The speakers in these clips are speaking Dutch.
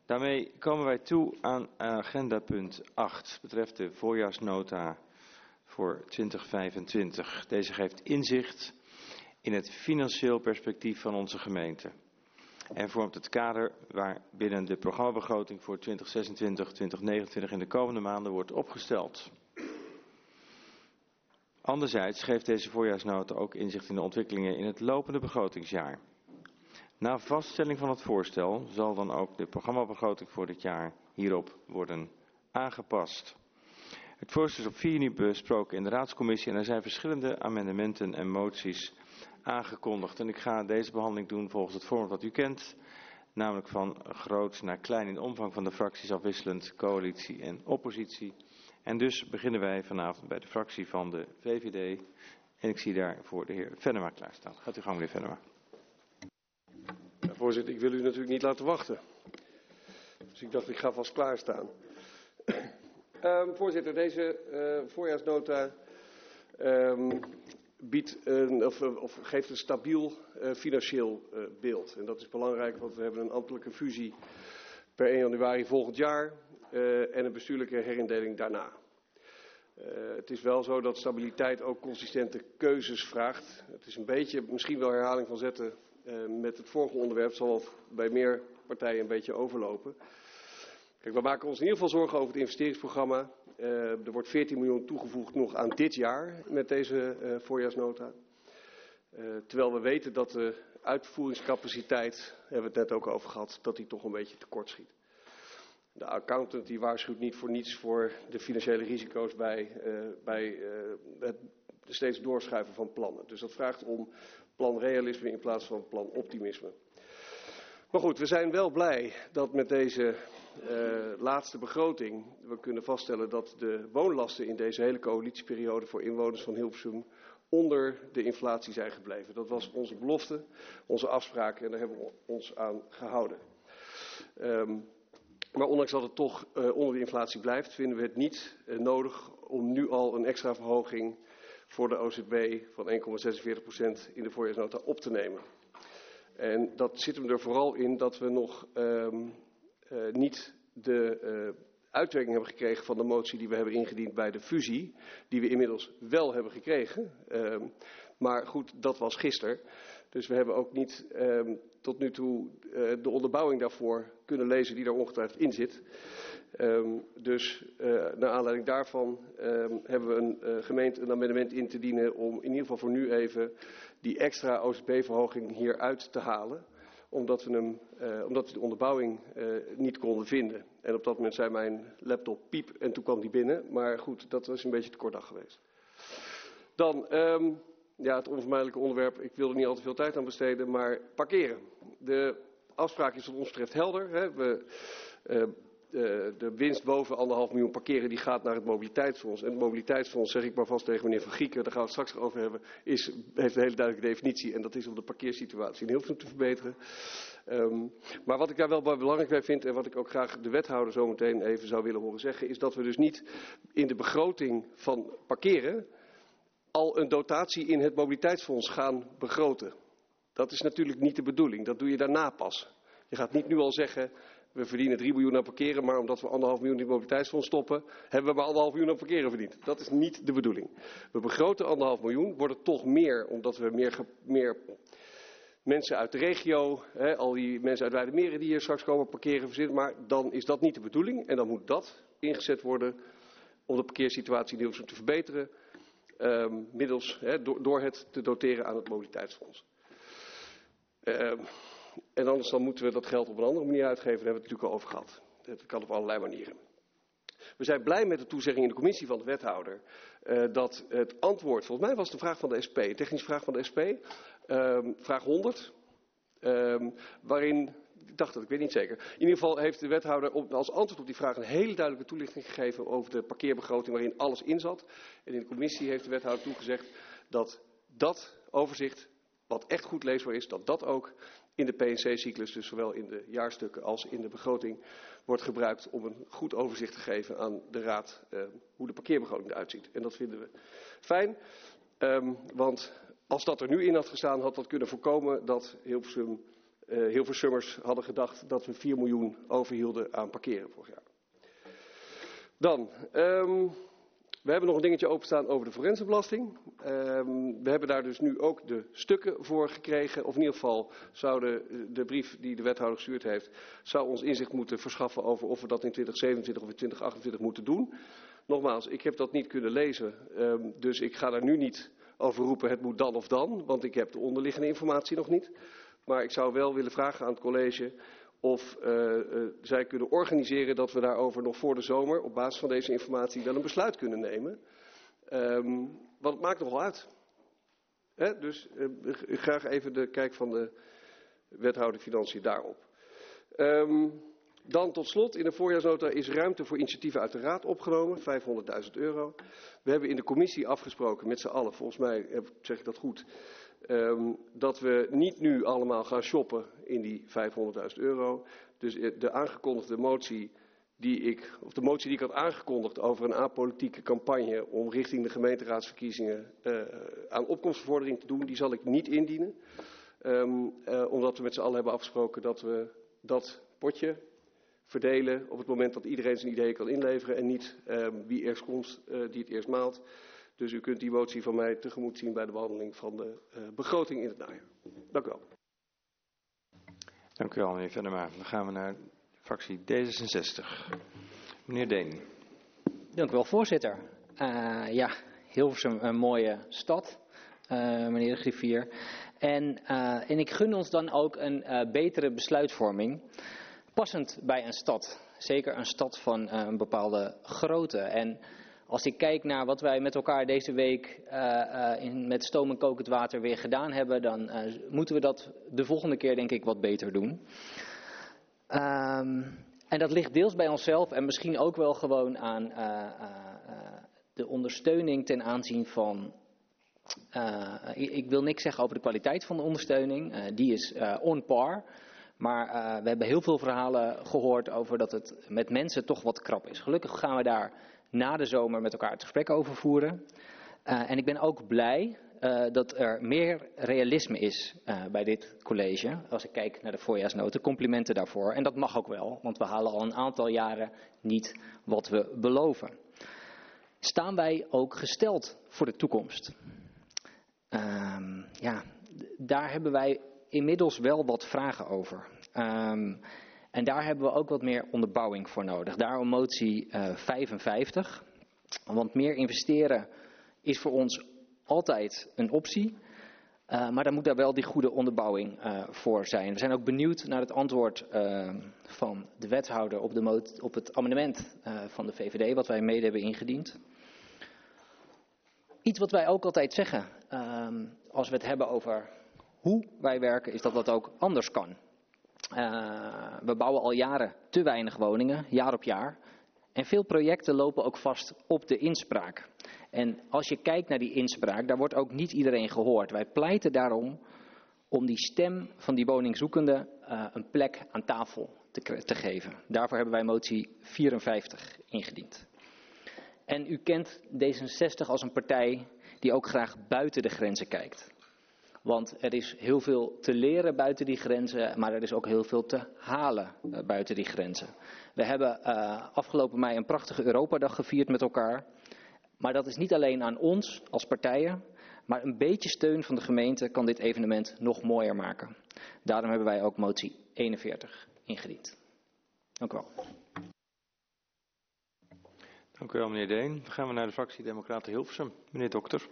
Daarmee komen wij toe aan agenda punt 8, betreft de voorjaarsnota voor 2025. Deze geeft inzicht in het financieel perspectief van onze gemeente en vormt het kader waarbinnen de programmabegroting voor 2026-2029 in de komende maanden wordt opgesteld. Anderzijds geeft deze voorjaarsnota ook inzicht in de ontwikkelingen in het lopende begrotingsjaar. Na vaststelling van het voorstel zal dan ook de programmabegroting voor dit jaar hierop worden aangepast. Het voorstel is op 4 juni besproken in de raadscommissie en er zijn verschillende amendementen en moties aangekondigd. En ik ga deze behandeling doen volgens het format dat u kent, namelijk van groot naar klein in omvang van de fracties afwisselend, coalitie en oppositie. En dus beginnen wij vanavond bij de fractie van de VVD en ik zie daar voor de heer Venema klaarstaan. Gaat u gang, meneer Venema. Ja, voorzitter, ik wil u natuurlijk niet laten wachten. Dus ik dacht, ik ga vast klaarstaan. Voorzitter, deze voorjaarsnota geeft een stabiel financieel beeld. En dat is belangrijk, want we hebben een ambtelijke fusie per 1 januari volgend jaar en een bestuurlijke herindeling daarna. Het is wel zo dat stabiliteit ook consistente keuzes vraagt. Het is een beetje, misschien wel herhaling van zetten met het vorige onderwerp, zal bij meer partijen een beetje overlopen. Kijk, we maken ons in ieder geval zorgen over het investeringsprogramma. Er wordt 14 miljoen toegevoegd nog aan dit jaar met deze voorjaarsnota. Terwijl we weten dat de uitvoeringscapaciteit, hebben we het net ook over gehad, dat die toch een beetje tekort schiet. De accountant die waarschuwt niet voor niets voor de financiële risico's bij het steeds doorschuiven van plannen. Dus dat vraagt om planrealisme in plaats van planoptimisme. Maar goed, we zijn wel blij dat met deze laatste begroting we kunnen vaststellen dat de woonlasten in deze hele coalitieperiode voor inwoners van Hilversum onder de inflatie zijn gebleven. Dat was onze belofte, onze afspraak en daar hebben we ons aan gehouden. Maar ondanks dat het toch onder de inflatie blijft, vinden we het niet nodig om nu al een extra verhoging voor de OZB van 1,46% in de voorjaarsnota op te nemen. En dat zit hem er vooral in dat we nog niet de uitwerking hebben gekregen van de motie die we hebben ingediend bij de fusie, die we inmiddels wel hebben gekregen. Maar goed, dat was gisteren. Dus we hebben ook niet tot nu toe de onderbouwing daarvoor kunnen lezen die daar ongetwijfeld in zit. Dus naar aanleiding daarvan hebben we gemeend een amendement in te dienen om in ieder geval voor nu even die extra OZB-verhoging hieruit te halen. Omdat we de onderbouwing niet konden vinden. En op dat moment zei mijn laptop piep en toen kwam die binnen. Maar goed, dat was een beetje te kort dag geweest. Dan het onvermijdelijke onderwerp, ik wil er niet al te veel tijd aan besteden, maar parkeren. De afspraak is wat ons betreft helder. Hè. De winst boven 1,5 miljoen parkeren die gaat naar het mobiliteitsfonds. En het mobiliteitsfonds, zeg ik maar vast tegen meneer Van Gieken, daar gaan we het straks over hebben, heeft een hele duidelijke definitie. En dat is om de parkeersituatie in Hilversum te verbeteren. Maar wat ik daar wel belangrijk bij vind en wat ik ook graag de wethouder zo meteen even zou willen horen zeggen, is dat we dus niet in de begroting van parkeren al een dotatie in het mobiliteitsfonds gaan begroten. Dat is natuurlijk niet de bedoeling. Dat doe je daarna pas. Je gaat niet nu al zeggen, we verdienen 3 miljoen aan parkeren, maar omdat we 1,5 miljoen in het mobiliteitsfonds stoppen, hebben we maar 1,5 miljoen aan parkeren verdiend. Dat is niet de bedoeling. We begroten 1,5 miljoen, wordt het toch meer, omdat we meer mensen uit de regio, al die mensen uit Weijdermeren die hier straks komen parkeren verzinnen, maar dan is dat niet de bedoeling. En dan moet dat ingezet worden om de parkeersituatie in Hilversum te verbeteren, door het te doteren aan het mobiliteitsfonds. En anders dan moeten we dat geld op een andere manier uitgeven. Daar hebben we het natuurlijk al over gehad. Dat kan op allerlei manieren. We zijn blij met de toezegging in de commissie van de wethouder dat het antwoord, volgens mij was het een vraag van de SP, een technische vraag van de SP, vraag 100, waarin, ik dacht dat, ik weet niet zeker. In ieder geval heeft de wethouder als antwoord op die vraag een hele duidelijke toelichting gegeven over de parkeerbegroting waarin alles in zat. En in de commissie heeft de wethouder toegezegd dat dat overzicht, wat echt goed leesbaar is, dat dat ook in de PNC-cyclus, dus zowel in de jaarstukken als in de begroting, wordt gebruikt om een goed overzicht te geven aan de Raad hoe de parkeerbegroting eruit ziet. En dat vinden we fijn, want als dat er nu in had gestaan, had dat kunnen voorkomen dat Hilversum Hilversummers hadden gedacht dat we 4 miljoen overhielden aan parkeren vorig jaar. Dan, we hebben nog een dingetje openstaan over de forensenbelasting. We hebben daar dus nu ook de stukken voor gekregen. Of in ieder geval zou de brief die de wethouder gestuurd heeft, zou ons inzicht moeten verschaffen over of we dat in 2027 of in 2028 moeten doen. Nogmaals, ik heb dat niet kunnen lezen, dus ik ga daar nu niet over roepen het moet dan of dan, want ik heb de onderliggende informatie nog niet. Maar ik zou wel willen vragen aan het college of zij kunnen organiseren dat we daarover nog voor de zomer op basis van deze informatie wel een besluit kunnen nemen. Want het maakt nogal uit. Dus graag even de kijk van de wethouder Financiën daarop. Dan tot slot, in de voorjaarsnota is ruimte voor initiatieven uit de raad opgenomen, €500.000. We hebben in de commissie afgesproken met z'n allen, volgens mij zeg ik dat goed, dat we niet nu allemaal gaan shoppen in die €500.000. Dus de aangekondigde motie de motie die ik had aangekondigd over een apolitieke campagne om richting de gemeenteraadsverkiezingen aan opkomstbevordering te doen, die zal ik niet indienen. Omdat we met z'n allen hebben afgesproken dat we dat potje verdelen op het moment dat iedereen zijn ideeën kan inleveren en niet wie eerst komt, die het eerst maalt. Dus u kunt die motie van mij tegemoet zien bij de behandeling van de begroting in het najaar. Dank u wel. Dank u wel, meneer Venema. Dan gaan we naar de fractie D66. Meneer Deen. Dank u wel, voorzitter. Hilversum een mooie stad, meneer de griffier. En ik gun ons dan ook een betere besluitvorming, passend bij een stad. Zeker een stad van een bepaalde grootte. En als ik kijk naar wat wij met elkaar deze week met stoom en kokend water weer gedaan hebben, dan moeten we dat de volgende keer denk ik wat beter doen. En dat ligt deels bij onszelf en misschien ook wel gewoon aan de ondersteuning ten aanzien van... ik wil niks zeggen over de kwaliteit van de ondersteuning, die is on par. Maar we hebben heel veel verhalen gehoord over dat het met mensen toch wat krap is. Gelukkig gaan we daar na de zomer met elkaar het gesprek over voeren. En ik ben ook blij dat er meer realisme is bij dit college. Als ik kijk naar de voorjaarsnota, complimenten daarvoor. En dat mag ook wel, want we halen al een aantal jaren niet wat we beloven. Staan wij ook gesteld voor de toekomst? Daar hebben wij inmiddels wel wat vragen over. En daar hebben we ook wat meer onderbouwing voor nodig. Daarom motie 55. Want meer investeren is voor ons altijd een optie. Maar dan moet daar wel die goede onderbouwing voor zijn. We zijn ook benieuwd naar het antwoord van de wethouder op het amendement van de VVD, wat wij mede hebben ingediend. Iets wat wij ook altijd zeggen, als we het hebben over hoe wij werken, is dat dat ook anders kan. We bouwen al jaren te weinig woningen, jaar op jaar. En veel projecten lopen ook vast op de inspraak. En als je kijkt naar die inspraak, daar wordt ook niet iedereen gehoord. Wij pleiten daarom om die stem van die woningzoekende een plek aan tafel te geven. Daarvoor hebben wij motie 54 ingediend. En u kent D66 als een partij die ook graag buiten de grenzen kijkt. Want er is heel veel te leren buiten die grenzen, maar er is ook heel veel te halen buiten die grenzen. We hebben afgelopen mei een prachtige Europadag gevierd met elkaar. Maar dat is niet alleen aan ons als partijen, maar een beetje steun van de gemeente kan dit evenement nog mooier maken. Daarom hebben wij ook motie 41 ingediend. Dank u wel. Dank u wel, meneer Deen. Dan gaan we naar de fractie Democraten Hilversum. Meneer Dokter.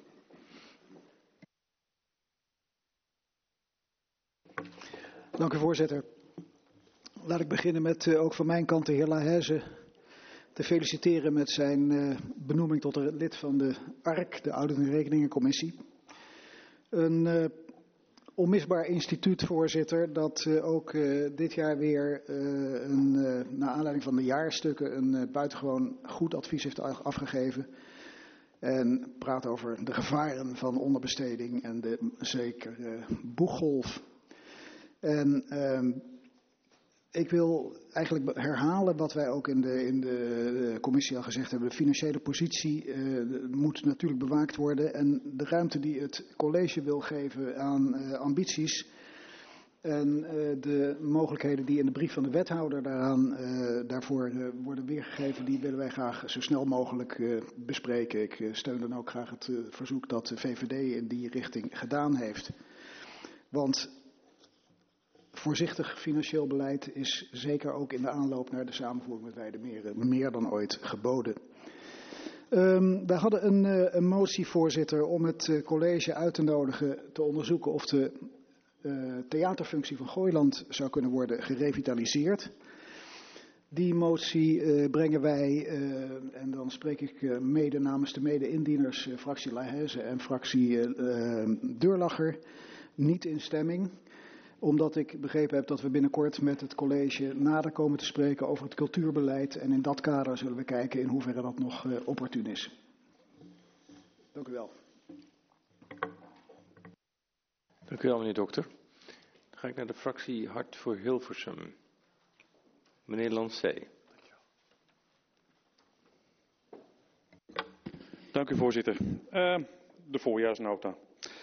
Dank u, voorzitter. Laat ik beginnen met ook van mijn kant de heer Laheze te feliciteren met zijn benoeming tot lid van de ARC, de Audit- en Rekeningencommissie. Een onmisbaar instituut, voorzitter, dat ook dit jaar weer, naar aanleiding van de jaarstukken, een buitengewoon goed advies heeft afgegeven. En praat over de gevaren van onderbesteding en de zekere boeggolf. En ik wil eigenlijk herhalen wat wij ook in de commissie al gezegd hebben. De financiële positie moet natuurlijk bewaakt worden. En de ruimte die het college wil geven aan ambities En de mogelijkheden die in de brief van de wethouder daarvoor worden weergegeven, die willen wij graag zo snel mogelijk bespreken. Ik steun dan ook graag het verzoek dat de VVD in die richting gedaan heeft. Want voorzichtig financieel beleid is zeker ook in de aanloop naar de samenvoering met Weidemeren meer dan ooit geboden. Wij hadden een motie, voorzitter, om het college uit te nodigen te onderzoeken of de theaterfunctie van Gooiland zou kunnen worden gerevitaliseerd. Die motie brengen wij, en dan spreek ik mede namens de mede-indieners, fractie Lahaise en fractie Deurlacher, niet in stemming. Omdat ik begrepen heb dat we binnenkort met het college nader komen te spreken over het cultuurbeleid. En in dat kader zullen we kijken in hoeverre dat nog opportun is. Dank u wel. Dank u wel, meneer Dokter. Dan ga ik naar de fractie Hart voor Hilversum. Meneer Lancé. Dank u, voorzitter. De voorjaarsnota.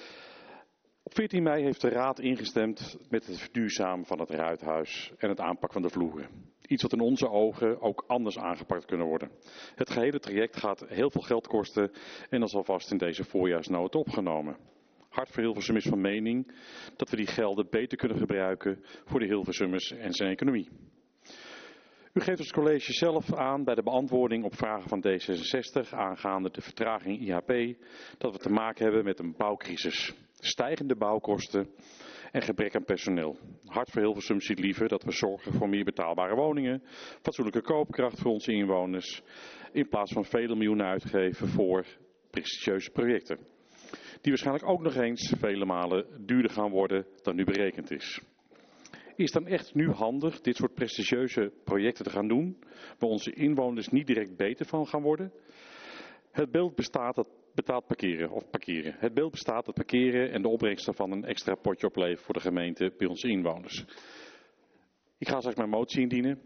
Op 14 mei heeft de Raad ingestemd met het verduurzamen van het Ruithuis en het aanpak van de vloeren. Iets wat in onze ogen ook anders aangepakt kunnen worden. Het gehele traject gaat heel veel geld kosten en dat is alvast in deze voorjaarsnota opgenomen. Hart voor Hilversum is van mening dat we die gelden beter kunnen gebruiken voor de Hilversummers en zijn economie. U geeft ons college zelf aan bij de beantwoording op vragen van D66 aangaande de vertraging IHP dat we te maken hebben met een bouwcrisis. Stijgende bouwkosten en gebrek aan personeel. Hart voor Hilversum ziet liever dat we zorgen voor meer betaalbare woningen, fatsoenlijke koopkracht voor onze inwoners, in plaats van vele miljoenen uitgeven voor prestigieuze projecten. Die waarschijnlijk ook nog eens vele malen duurder gaan worden dan nu berekend is. Is dan echt nu handig dit soort prestigieuze projecten te gaan doen, waar onze inwoners niet direct beter van gaan worden? Het beeld bestaat dat betaald parkeren. Het beeld bestaat dat parkeren en de opbrengst daarvan een extra potje oplevert voor de gemeente bij onze inwoners. Ik ga straks mijn motie indienen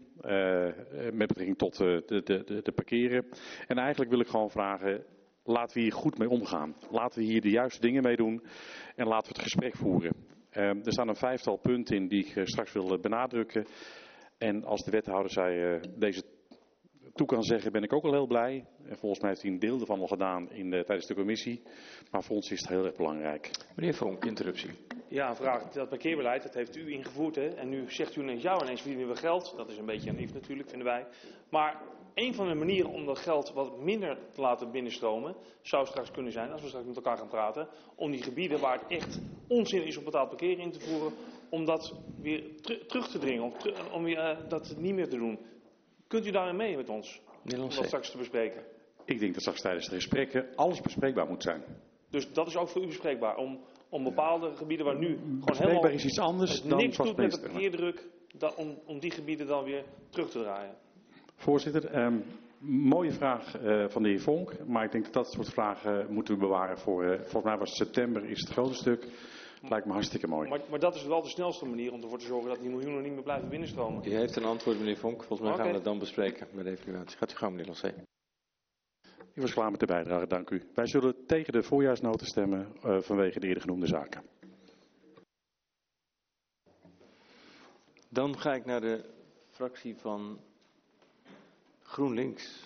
met betrekking tot de parkeren. En eigenlijk wil ik gewoon vragen, laten we hier goed mee omgaan. Laten we hier de juiste dingen mee doen en laten we het gesprek voeren. Er staan een 5-tal punten in die ik straks wil benadrukken. En als de wethouder deze toe kan zeggen, ben ik ook al heel blij. En volgens mij heeft hij een deel ervan al gedaan tijdens de commissie. Maar voor ons is het heel erg belangrijk. Meneer Vonk, interruptie. Ja, een vraag. Dat parkeerbeleid, dat heeft u ingevoerd. Hè? En nu zegt u ineens, ja, ineens verdienen we geld. Dat is een beetje naïef natuurlijk, vinden wij. Maar een van de manieren om dat geld wat minder te laten binnenstromen, zou straks kunnen zijn, als we straks met elkaar gaan praten, om die gebieden waar het echt onzin is om betaald parkeren in te voeren, om dat weer terug te dringen, om dat niet meer te doen. Kunt u daarin mee met ons, om dat straks te bespreken? Ik denk dat straks tijdens de gesprekken alles bespreekbaar moet zijn. Dus dat is ook voor u bespreekbaar, om bepaalde gebieden waar nu gewoon bespreekbaar helemaal is iets anders dan niks doet met de vastmeesteren. parkeerdruk, om die gebieden dan weer terug te draaien. Voorzitter, mooie vraag van de heer Vonk, maar ik denk dat soort vragen moeten we bewaren voor, volgens mij was het september is het grote stuk. Lijkt me hartstikke mooi. Maar dat is wel de snelste manier om ervoor te zorgen dat die miljoenen niet meer blijven binnenstromen. U heeft een antwoord, meneer Vonk. Volgens mij gaan we het dan bespreken met de evaluatie. Gaat u gang, meneer Lancé. Ik was klaar met de bijdrage, dank u. Wij zullen tegen de voorjaarsnota stemmen vanwege de eerder genoemde zaken. Dan ga ik naar de fractie van GroenLinks.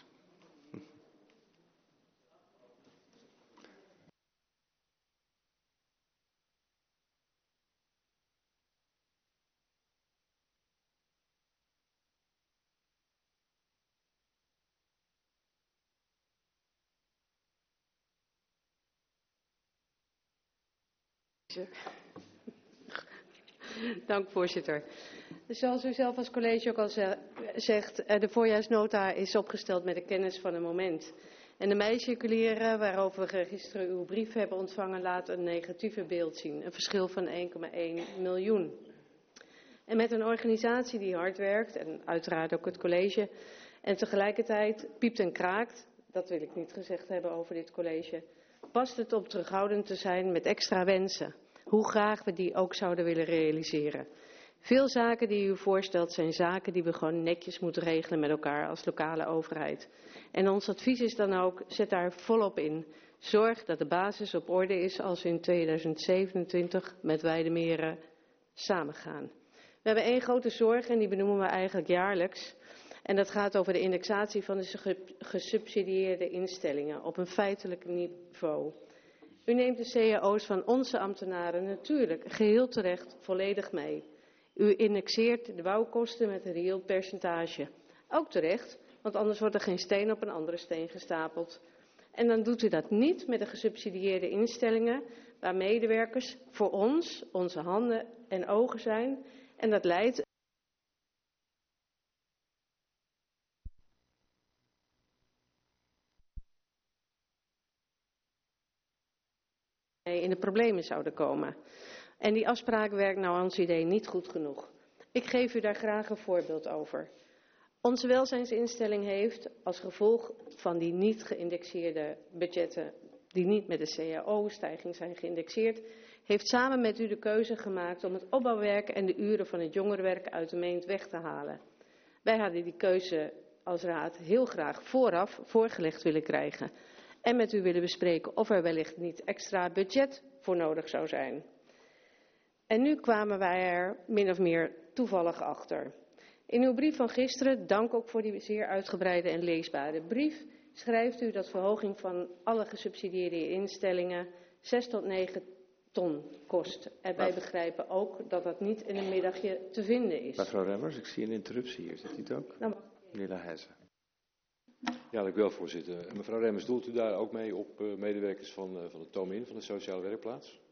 Dank, voorzitter. Dus zoals u zelf als college ook al zegt, de voorjaarsnota is opgesteld met de kennis van het moment. En de mei-circulaire waarover we gisteren uw brief hebben ontvangen laat een negatieve beeld zien. Een verschil van 1,1 miljoen. En met een organisatie die hard werkt, en uiteraard ook het college, en tegelijkertijd piept en kraakt, dat wil ik niet gezegd hebben over dit college, past het om terughoudend te zijn met extra wensen. Hoe graag we die ook zouden willen realiseren. Veel zaken die u voorstelt zijn zaken die we gewoon netjes moeten regelen met elkaar als lokale overheid. En ons advies is dan ook, zet daar volop in. Zorg dat de basis op orde is als we in 2027 met Weidemeren samengaan. We hebben één grote zorg en die benoemen we eigenlijk jaarlijks. En dat gaat over de indexatie van de gesubsidieerde instellingen op een feitelijk niveau. U neemt de cao's van onze ambtenaren natuurlijk geheel terecht volledig mee. U indexeert de bouwkosten met een reëel percentage. Ook terecht, want anders wordt er geen steen op een andere steen gestapeld. En dan doet u dat niet met de gesubsidieerde instellingen, waar medewerkers voor ons, onze handen en ogen zijn. En dat leidt in de problemen zouden komen. En die afspraak werkt naar ons idee niet goed genoeg. Ik geef u daar graag een voorbeeld over. Onze welzijnsinstelling heeft als gevolg van die niet geïndexeerde budgetten, die niet met de cao-stijging zijn geïndexeerd, heeft samen met u de keuze gemaakt om het opbouwwerk en de uren van het jongerenwerk uit de meent weg te halen. Wij hadden die keuze als raad heel graag vooraf voorgelegd willen krijgen en met u willen bespreken of er wellicht niet extra budget voor nodig zou zijn. En nu kwamen wij er min of meer toevallig achter. In uw brief van gisteren, dank ook voor die zeer uitgebreide en leesbare brief, schrijft u dat verhoging van alle gesubsidieerde instellingen 6 tot 9 ton kost. En wij begrijpen ook dat dat niet in een middagje te vinden is. Mevrouw Remmers, ik zie een interruptie hier. Zit u het ook? Nou, Meneer Lahaise. Ja, dank u wel, voorzitter. Mevrouw Remmers, doelt u daar ook mee op medewerkers van de TOMIN, van de sociale werkplaats?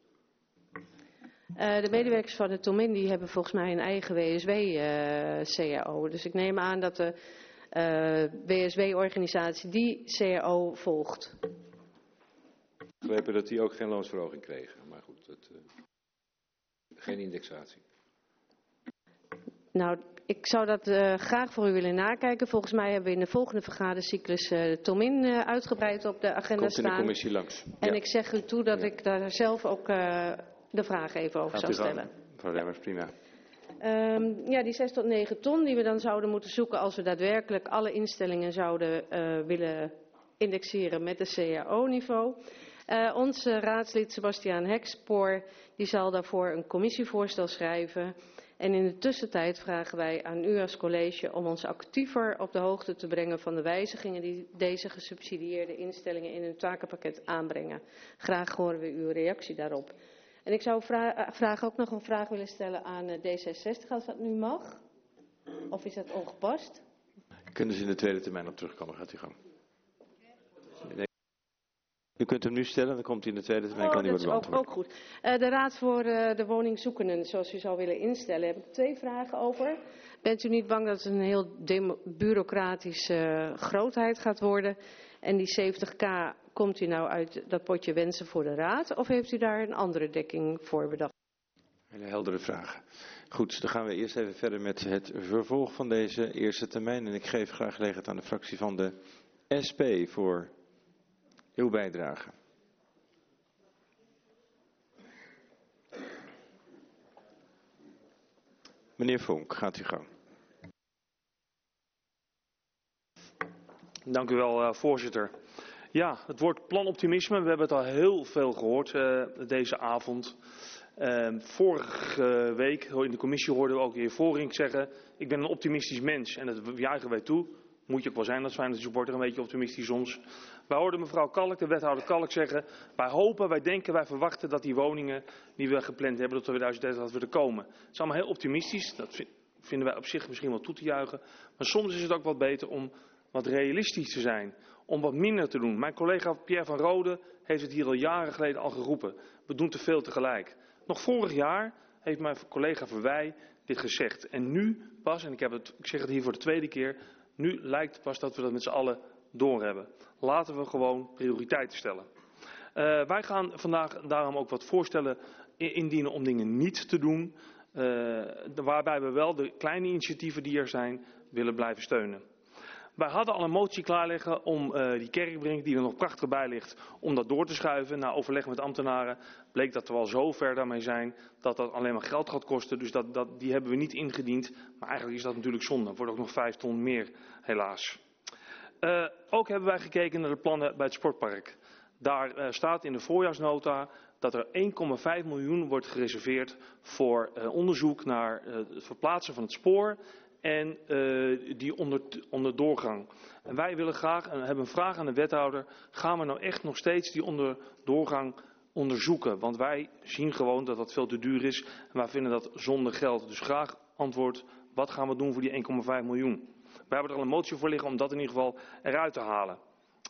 De medewerkers van de TOMIN die hebben volgens mij een eigen WSW-CAO. Dus ik neem aan dat de WSW-organisatie die CAO volgt. Ik begreep dat die ook geen loonsverhoging kregen, maar goed, geen indexatie. Nou, ik zou dat graag voor u willen nakijken. Volgens mij hebben we in de volgende vergadercyclus de TOMIN uitgebreid op de agenda staan. Komt in de commissie langs. En ik zeg u toe dat ik daar zelf ook de vraag even over zou stellen. Mevrouw Remmers, prima. Ja, die 6 tot 9 ton die we dan zouden moeten zoeken als we daadwerkelijk alle instellingen zouden willen indexeren met de CAO-niveau. Onze raadslid Sebastiaan Hekspoor die zal daarvoor een commissievoorstel schrijven. En in de tussentijd vragen wij aan u als college om ons actiever op de hoogte te brengen van de wijzigingen die deze gesubsidieerde instellingen in hun takenpakket aanbrengen. Graag horen we uw reactie daarop. En ik zou graag ook nog een vraag willen stellen aan D66, als dat nu mag. Of is dat ongepast? Kunnen ze in de tweede termijn op terugkomen? Gaat u gang. Nee. U kunt hem nu stellen, dan komt hij in de tweede termijn. Kan Dat is worden ook goed. De Raad voor de Woningzoekenden, zoals u zou willen instellen, heb ik 2 vragen over. Bent u niet bang dat het een heel bureaucratische grootheid gaat worden? En die 70.000, komt u nou uit dat potje wensen voor de Raad? Of heeft u daar een andere dekking voor bedacht? Hele heldere vragen. Goed, dan gaan we eerst even verder met het vervolg van deze eerste termijn. En ik geef graag gelegenheid aan de fractie van de SP voor uw bijdrage. Meneer Vonk, gaat u gang. Dank u wel, voorzitter. Ja, het woord planoptimisme, we hebben het al heel veel gehoord deze avond. Vorige week in de commissie hoorden we ook de heer Voring zeggen, ik ben een optimistisch mens en dat juichen wij toe. Moet je ook wel zijn als Feyenoord supporter, een beetje optimistisch soms. Wij hoorden mevrouw Kalk, de wethouder Kalk, zeggen, wij hopen, wij denken, wij verwachten dat die woningen die we gepland hebben tot 2030 dat willen komen. Het is allemaal heel optimistisch, dat vinden wij op zich misschien wel toe te juichen. Maar soms is het ook wat beter om wat realistisch te zijn, om wat minder te doen. Mijn collega Pierre van Rode heeft het hier al jaren geleden al geroepen. We doen te veel tegelijk. Nog vorig jaar heeft mijn collega Verwij dit gezegd. En nu pas, en ik zeg het hier voor de tweede keer, nu lijkt het pas dat we dat met z'n allen doorhebben. Laten we gewoon prioriteiten stellen. Wij gaan vandaag daarom ook wat voorstellen indienen om dingen niet te doen. Waarbij we wel de kleine initiatieven die er zijn willen blijven steunen. Wij hadden al een motie klaar liggen om die kerkbrink, die er nog prachtig bij ligt, om dat door te schuiven. Na overleg met ambtenaren bleek dat we al zo ver daarmee zijn dat dat alleen maar geld gaat kosten. Dus die hebben we niet ingediend. Maar eigenlijk is dat natuurlijk zonde. Er wordt ook nog 5 ton meer, helaas. Ook hebben wij gekeken naar de plannen bij het sportpark. Daar staat in de voorjaarsnota dat er 1,5 miljoen wordt gereserveerd voor onderzoek naar het verplaatsen van het spoor en die onderdoorgang. En wij willen graag, en hebben een vraag aan de wethouder, gaan we nou echt nog steeds die onderdoorgang onderzoeken? Want wij zien gewoon dat dat veel te duur is en wij vinden dat zonder geld. Dus graag antwoord, wat gaan we doen voor die 1,5 miljoen? Wij hebben er al een motie voor liggen om dat in ieder geval eruit te halen.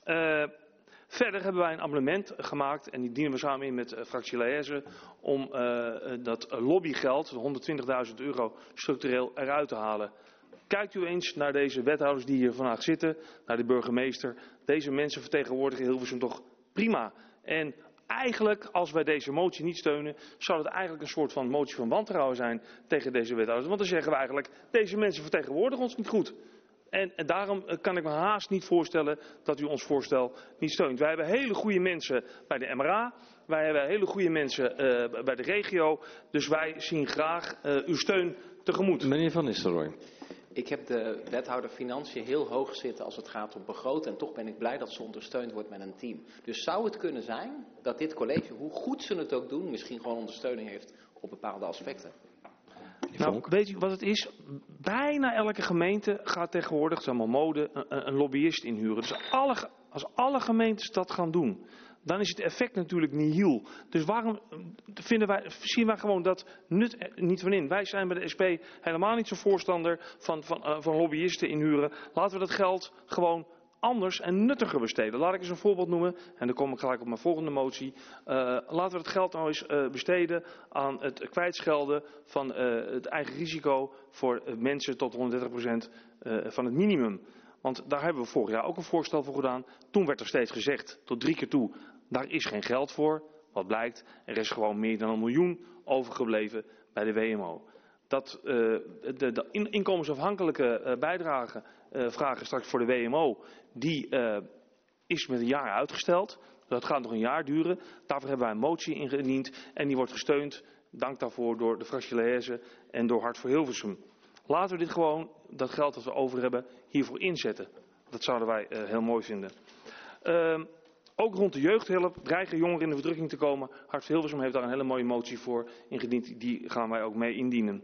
Verder hebben wij een amendement gemaakt en die dienen we samen in met fractie Laese om dat lobbygeld, 120.000 euro, structureel eruit te halen. Kijkt u eens naar deze wethouders die hier vandaag zitten, naar de burgemeester. Deze mensen vertegenwoordigen Hilversum toch prima. En eigenlijk, als wij deze motie niet steunen, zou het eigenlijk een soort van motie van wantrouwen zijn tegen deze wethouders. Want dan zeggen we eigenlijk, deze mensen vertegenwoordigen ons niet goed. En daarom kan ik me haast niet voorstellen dat u ons voorstel niet steunt. Wij hebben hele goede mensen bij de MRA. Wij hebben hele goede mensen bij de regio. Dus wij zien graag uw steun tegemoet. Meneer Van Nistelrooy. Ik heb de wethouder Financiën heel hoog zitten als het gaat om begroten. En toch ben ik blij dat ze ondersteund wordt met een team. Dus zou het kunnen zijn dat dit college, hoe goed ze het ook doen, misschien gewoon ondersteuning heeft op bepaalde aspecten? Nou, weet u wat het is? Bijna elke gemeente gaat tegenwoordig, het is allemaal mode, een lobbyist inhuren. Dus als alle gemeentes dat gaan doen, dan is het effect natuurlijk nihil. Dus waarom zien wij gewoon dat nut niet van in? Wij zijn bij de SP helemaal niet zo voorstander van lobbyisten inhuren. Laten we dat geld gewoon anders en nuttiger besteden. Laat ik eens een voorbeeld noemen. En dan kom ik gelijk op mijn volgende motie. Laten we het geld nou eens besteden aan het kwijtschelden van het eigen risico voor mensen tot 130% van het minimum. Want daar hebben we vorig jaar ook een voorstel voor gedaan. Toen werd er steeds gezegd, tot 3 keer toe, daar is geen geld voor. Wat blijkt, er is gewoon meer dan 1 miljoen overgebleven bij de WMO. Dat de inkomensafhankelijke bijdrage vragen straks voor de WMO, die is met een jaar uitgesteld. Dat gaat nog een jaar duren. Daarvoor hebben wij een motie ingediend en die wordt gesteund, dank daarvoor, door de fractie Laese en door Hart voor Hilversum. Laten we dit gewoon, dat geld dat we over hebben, hiervoor inzetten. Dat zouden wij heel mooi vinden. Ook rond de jeugdhulp dreigen jongeren in de verdrukking te komen. Hart voor Hilversum heeft daar een hele mooie motie voor ingediend. Die gaan wij ook mee indienen.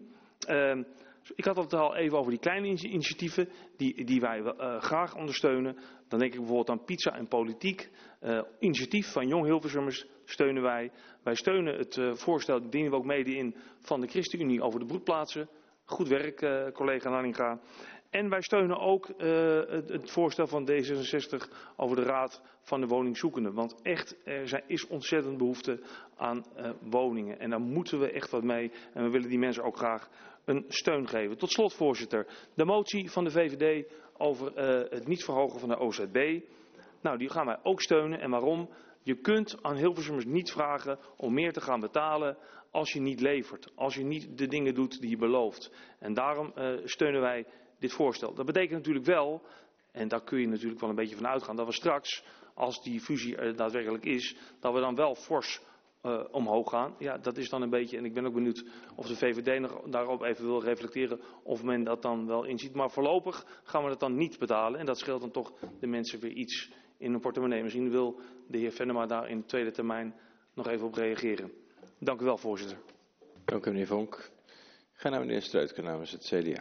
Ik had het al even over die kleine initiatieven die wij graag ondersteunen. Dan denk ik bijvoorbeeld aan Pizza en Politiek. Initiatief van Jong Hilversummers steunen wij. Wij steunen het voorstel, dat dienen we ook mede in, van de ChristenUnie over de broedplaatsen. Goed werk, collega Nanninga. En wij steunen ook het voorstel van D66 over de Raad van de Woningzoekenden. Want echt, er is ontzettend behoefte aan woningen. En daar moeten we echt wat mee. En we willen die mensen ook graag een steun geven. Tot slot, voorzitter, de motie van de VVD over het niet verhogen van de OZB. Nou, die gaan wij ook steunen. En waarom? Je kunt aan Hilversummers niet vragen om meer te gaan betalen als je niet levert. Als je niet de dingen doet die je belooft. En daarom steunen wij dit voorstel. Dat betekent natuurlijk wel, en daar kun je natuurlijk wel een beetje van uitgaan, dat we straks, als die fusie er daadwerkelijk is, dat we dan wel fors omhoog gaan. Ja, dat is dan een beetje, en ik ben ook benieuwd of de VVD nog daarop even wil reflecteren of men dat dan wel inziet. Maar voorlopig gaan we dat dan niet betalen en dat scheelt dan toch de mensen weer iets in hun portemonnee. Misschien wil de heer Venema daar in de tweede termijn nog even op reageren. Dank u wel, voorzitter. Dank u, meneer Vonk. Ik ga naar meneer Streutke namens het CDA.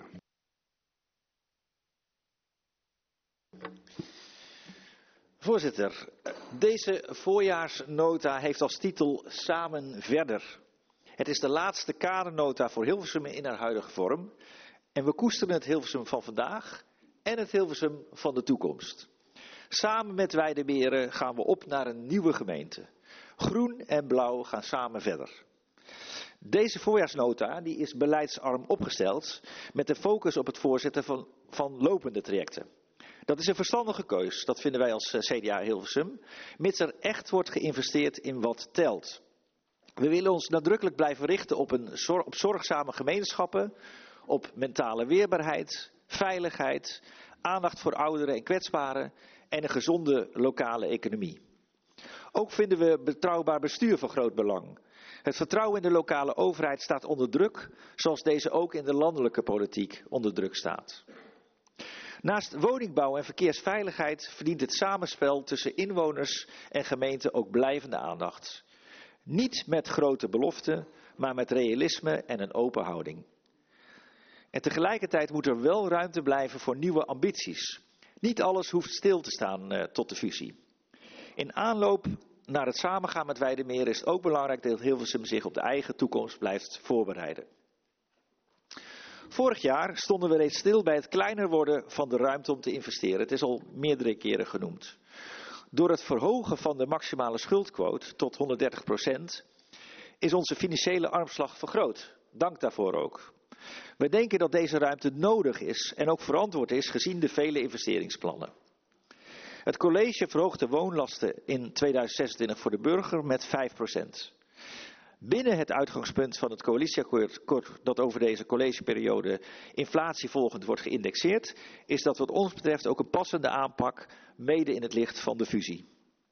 Voorzitter, deze voorjaarsnota heeft als titel Samen verder. Het is de laatste kadernota voor Hilversum in haar huidige vorm. En we koesteren het Hilversum van vandaag en het Hilversum van de toekomst. Samen met Weideberen gaan we op naar een nieuwe gemeente. Groen en blauw gaan samen verder. Deze voorjaarsnota die is beleidsarm opgesteld met de focus op het voorzetten van lopende trajecten. Dat is een verstandige keus, dat vinden wij als CDA Hilversum, mits er echt wordt geïnvesteerd in wat telt. We willen ons nadrukkelijk blijven richten op zorgzame gemeenschappen, op mentale weerbaarheid, veiligheid, aandacht voor ouderen en kwetsbaren en een gezonde lokale economie. Ook vinden we betrouwbaar bestuur van groot belang. Het vertrouwen in de lokale overheid staat onder druk, zoals deze ook in de landelijke politiek onder druk staat. Naast woningbouw en verkeersveiligheid verdient het samenspel tussen inwoners en gemeente ook blijvende aandacht. Niet met grote beloften, maar met realisme en een open houding. En tegelijkertijd moet er wel ruimte blijven voor nieuwe ambities. Niet alles hoeft stil te staan tot de fusie. In aanloop naar het samengaan met Weidemeer is het ook belangrijk dat Hilversum zich op de eigen toekomst blijft voorbereiden. Vorig jaar stonden we reeds stil bij het kleiner worden van de ruimte om te investeren. Het is al meerdere keren genoemd. Door het verhogen van de maximale schuldquote tot 130% is onze financiële armslag vergroot. Dank daarvoor ook. We denken dat deze ruimte nodig is en ook verantwoord is gezien de vele investeringsplannen. Het college verhoogt de woonlasten in 2026 voor de burger met 5%. Binnen het uitgangspunt van het coalitieakkoord dat over deze collegeperiode inflatievolgend wordt geïndexeerd, is dat wat ons betreft ook een passende aanpak, mede in het licht van de fusie.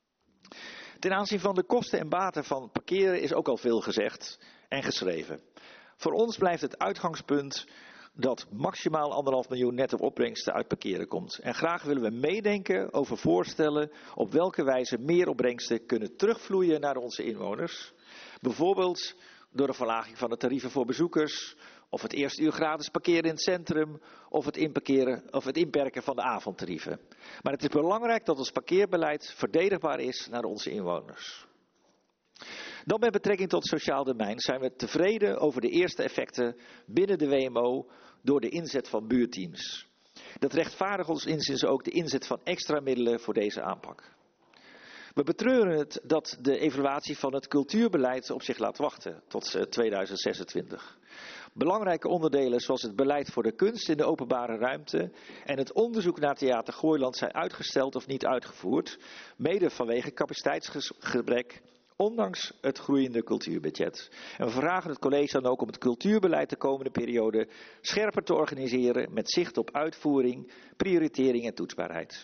Ten aanzien van de kosten en baten van parkeren is ook al veel gezegd en geschreven. Voor ons blijft het uitgangspunt dat maximaal 1,5 miljoen netto opbrengsten uit parkeren komt. En graag willen we meedenken over voorstellen op welke wijze meer opbrengsten kunnen terugvloeien naar onze inwoners. Bijvoorbeeld door de verlaging van de tarieven voor bezoekers, of het eerste uur gratis parkeren in het centrum, of het inperken van de avondtarieven. Maar het is belangrijk dat ons parkeerbeleid verdedigbaar is naar onze inwoners. Dan met betrekking tot het sociaal domein zijn we tevreden over de eerste effecten binnen de WMO door de inzet van buurteams. Dat rechtvaardigt ons inziens ook de inzet van extra middelen voor deze aanpak. We betreuren het dat de evaluatie van het cultuurbeleid op zich laat wachten tot 2026. Belangrijke onderdelen zoals het beleid voor de kunst in de openbare ruimte en het onderzoek naar Theater Gooiland zijn uitgesteld of niet uitgevoerd, mede vanwege capaciteitsgebrek, ondanks het groeiende cultuurbudget. En we vragen het college dan ook om het cultuurbeleid de komende periode scherper te organiseren met zicht op uitvoering, prioritering en toetsbaarheid.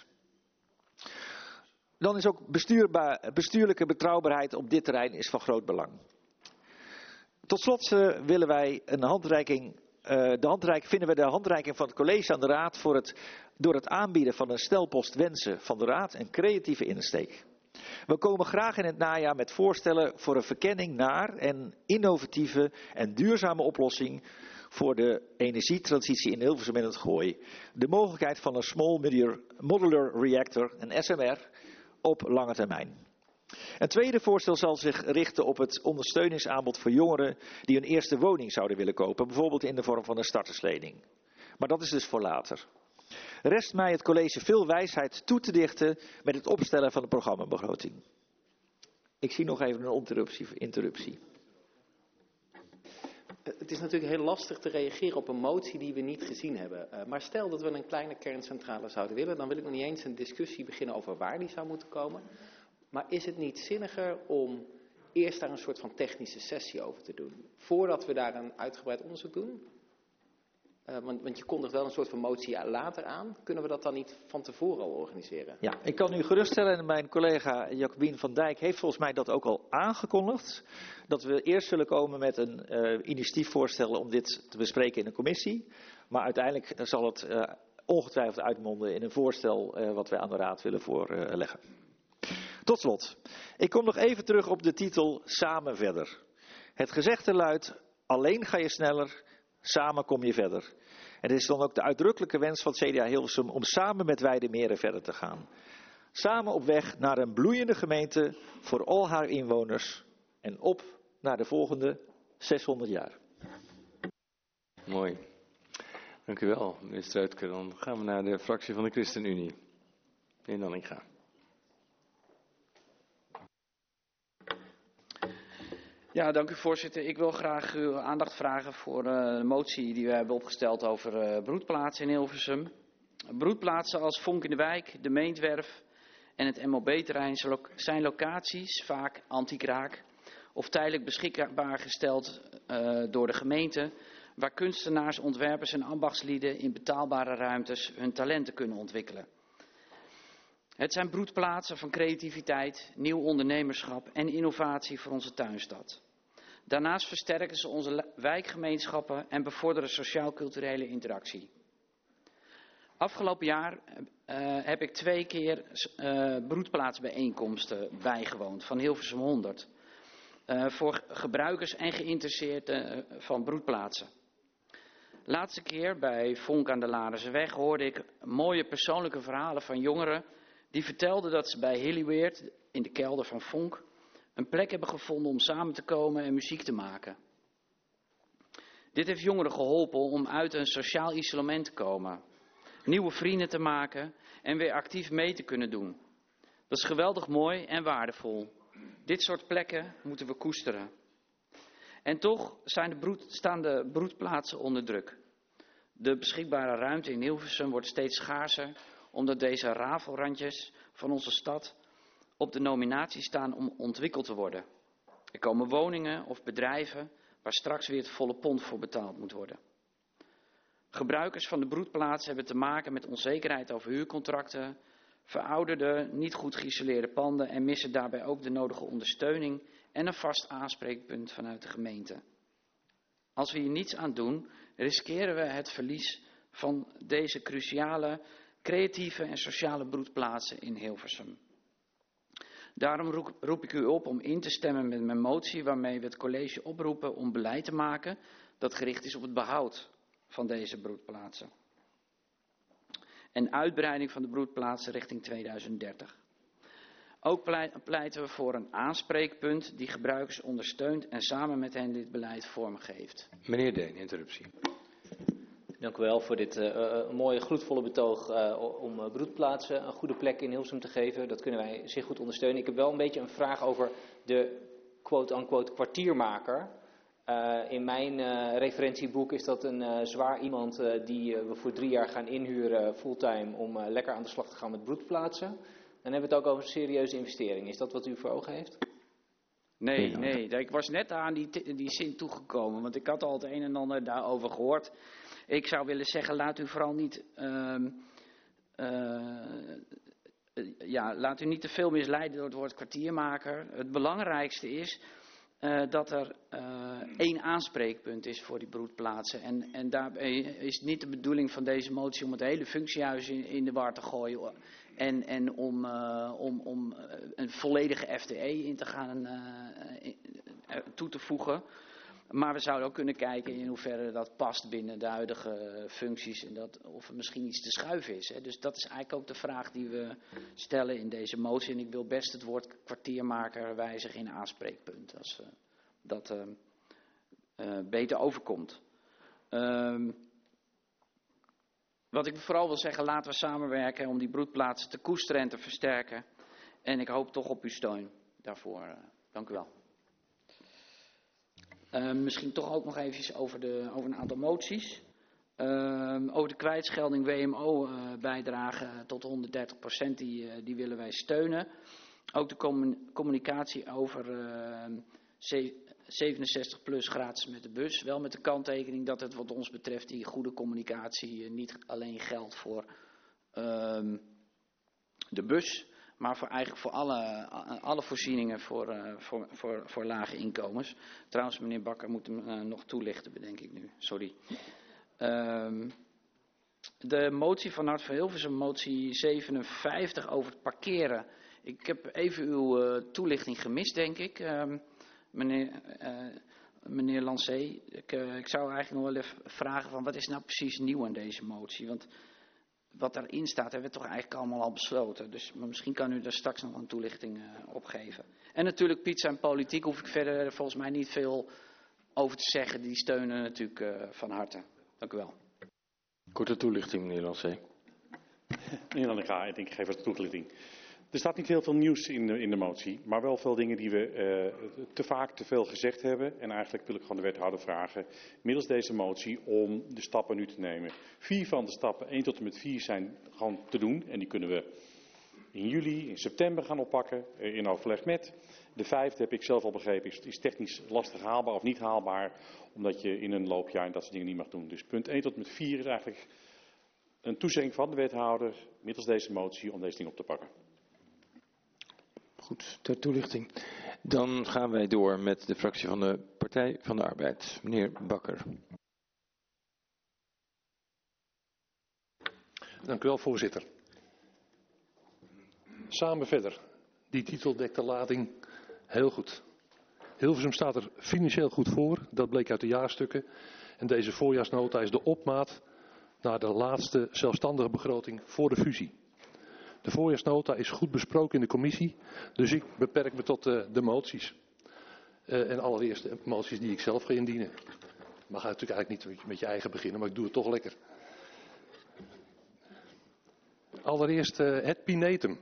Dan is ook bestuurlijke betrouwbaarheid op dit terrein is van groot belang. Tot slot willen wij vinden we de handreiking van het college aan de raad door het aanbieden van een stelpost wensen van de raad een creatieve insteek. We komen graag in het najaar met voorstellen voor een verkenning naar een innovatieve en duurzame oplossing voor de energietransitie in Hilversum en het Gooi. De mogelijkheid van een Small Modular Reactor, een SMR, op lange termijn. Een tweede voorstel zal zich richten op het ondersteuningsaanbod voor jongeren die hun eerste woning zouden willen kopen, bijvoorbeeld in de vorm van een starterslening. Maar dat is dus voor later. Rest mij het college veel wijsheid toe te dichten met het opstellen van de programmabegroting. Ik zie nog even een interruptie. Het is natuurlijk heel lastig te reageren op een motie die we niet gezien hebben. Maar stel dat we een kleine kerncentrale zouden willen, dan wil ik nog niet eens een discussie beginnen over waar die zou moeten komen. Maar is het niet zinniger om eerst daar een soort van technische sessie over te doen, voordat we daar een uitgebreid onderzoek doen? Want je kondigt wel een soort van motie later aan. Kunnen we dat dan niet van tevoren al organiseren? Ja, ik kan u geruststellen en mijn collega Jacobien van Dijk heeft volgens mij dat ook al aangekondigd. Dat we eerst zullen komen met een initiatiefvoorstel om dit te bespreken in een commissie. Maar uiteindelijk zal het ongetwijfeld uitmonden in een voorstel wat wij aan de raad willen voorleggen. Tot slot, ik kom nog even terug op de titel Samen verder. Het gezegde luidt, alleen ga je sneller, samen kom je verder. En het is dan ook de uitdrukkelijke wens van het CDA Hilversum om samen met Weidemeren verder te gaan. Samen op weg naar een bloeiende gemeente voor al haar inwoners en op naar de volgende 600 jaar. Mooi. Dank u wel, meneer Struitke. Dan gaan we naar de fractie van de ChristenUnie. Meneer Nanninga. Ja, dank u voorzitter. Ik wil graag uw aandacht vragen voor de motie die we hebben opgesteld over broedplaatsen in Hilversum. Broedplaatsen als Vonk in de Wijk, de Meentwerf en het MOB-terrein zijn locaties, vaak anti-kraak, of tijdelijk beschikbaar gesteld door de gemeente, waar kunstenaars, ontwerpers en ambachtslieden in betaalbare ruimtes hun talenten kunnen ontwikkelen. Het zijn broedplaatsen van creativiteit, nieuw ondernemerschap en innovatie voor onze tuinstad. Daarnaast versterken ze onze wijkgemeenschappen en bevorderen sociaal-culturele interactie. Afgelopen jaar heb ik 2 keer broedplaatsbijeenkomsten bijgewoond van Hilversum 100. Voor gebruikers en geïnteresseerden van broedplaatsen. Laatste keer bij Vonk aan de Larensenweg hoorde ik mooie persoonlijke verhalen van jongeren die vertelden dat ze bij Hillyweert in de kelder van Vonk een plek hebben gevonden om samen te komen en muziek te maken. Dit heeft jongeren geholpen om uit een sociaal isolement te komen, nieuwe vrienden te maken en weer actief mee te kunnen doen. Dat is geweldig mooi en waardevol. Dit soort plekken moeten we koesteren. En toch staan de broedplaatsen onder druk. De beschikbare ruimte in Hilversum wordt steeds schaarser, omdat deze rafelrandjes van onze stad op de nominatie staan om ontwikkeld te worden. Er komen woningen of bedrijven waar straks weer het volle pond voor betaald moet worden. Gebruikers van de broedplaatsen hebben te maken met onzekerheid over huurcontracten, verouderde, niet goed geïsoleerde panden en missen daarbij ook de nodige ondersteuning en een vast aanspreekpunt vanuit de gemeente. Als we hier niets aan doen, riskeren we het verlies van deze cruciale, creatieve en sociale broedplaatsen in Hilversum. Daarom roep ik u op om in te stemmen met mijn motie waarmee we het college oproepen om beleid te maken dat gericht is op het behoud van deze broedplaatsen. En uitbreiding van de broedplaatsen richting 2030. Ook pleiten we voor een aanspreekpunt die gebruikers ondersteunt en samen met hen dit beleid vormgeeft. Meneer Deen, interruptie. Dank u wel voor dit mooie, gloedvolle betoog om broedplaatsen een goede plek in Hilversum te geven. Dat kunnen wij zeer goed ondersteunen. Ik heb wel een beetje een vraag over de quote-unquote kwartiermaker. In mijn referentieboek is dat een zwaar iemand die we voor 3 jaar gaan inhuren fulltime om lekker aan de slag te gaan met broedplaatsen. Dan hebben we het ook over een serieuze investering. Is dat wat u voor ogen heeft? Nee. Ik was net aan die zin toegekomen, want ik had al het een en ander daarover gehoord. Ik zou willen zeggen, laat u vooral niet, laat u niet te veel misleiden door het woord kwartiermaker. Het belangrijkste is dat er 1 aanspreekpunt is voor die broedplaatsen. En daarbij is het niet de bedoeling van deze motie om het hele functiehuis in de war te gooien. En om een volledige FTE in te gaan toe te voegen. Maar we zouden ook kunnen kijken in hoeverre dat past binnen de huidige functies. En of er misschien iets te schuiven is. Hè. Dus dat is eigenlijk ook de vraag die we stellen in deze motie. En ik wil best het woord kwartiermaker wijzigen in aanspreekpunt. Als dat beter overkomt. Wat ik vooral wil zeggen, laten we samenwerken om die broedplaatsen te koesteren en te versterken. En ik hoop toch op uw steun daarvoor. Dank u wel. Misschien toch ook nog even over een aantal moties. Over de kwijtschelding WMO bijdrage tot 130%, die willen wij steunen. Ook de communicatie over 67 plus gratis met de bus. Wel met de kanttekening dat het wat ons betreft die goede communicatie niet alleen geldt voor de bus, maar eigenlijk voor alle voorzieningen voor lage inkomens. Trouwens, meneer Bakker moet hem nog toelichten, bedenk ik nu. Sorry. De motie van Hart voor Hilversum, motie 57 over het parkeren. Ik heb even uw toelichting gemist, denk ik. Meneer Lancé, ik zou eigenlijk nog wel even vragen van wat is nou precies nieuw aan deze motie? Want wat daarin staat, hebben we toch eigenlijk allemaal al besloten. Dus misschien kan u daar straks nog een toelichting op geven. En natuurlijk pizza en politiek hoef ik verder volgens mij niet veel over te zeggen. Die steunen natuurlijk van harte. Dank u wel. Korte toelichting, meneer Lancé. Meneer Lannega, ik denk ik geef even de toelichting. Er staat niet heel veel nieuws in de motie, maar wel veel dingen die we te vaak te veel gezegd hebben. En eigenlijk wil ik gewoon de wethouder vragen, middels deze motie, om de stappen nu te nemen. 4 van de stappen, 1 tot en met 4, zijn gewoon te doen. En die kunnen we in juli, in september gaan oppakken, in overleg met. De 5e, heb ik zelf al begrepen, is technisch lastig haalbaar of niet haalbaar, omdat je in een loopjaar en dat soort dingen niet mag doen. Dus punt 1 tot en met 4 is eigenlijk een toezegging van de wethouder, middels deze motie, om deze dingen op te pakken. Goed, ter toelichting. Dan gaan wij door met de fractie van de Partij van de Arbeid. Meneer Bakker. Dank u wel, voorzitter. Samen verder. Die titel dekt de lading heel goed. Hilversum staat er financieel goed voor, dat bleek uit de jaarstukken. En deze voorjaarsnota is de opmaat naar de laatste zelfstandige begroting voor de fusie. De voorjaarsnota is goed besproken in de commissie, dus ik beperk me tot de moties. En allereerst de moties die ik zelf ga indienen. Je mag natuurlijk eigenlijk niet met je eigen beginnen, maar ik doe het toch lekker. Allereerst het Pinetum.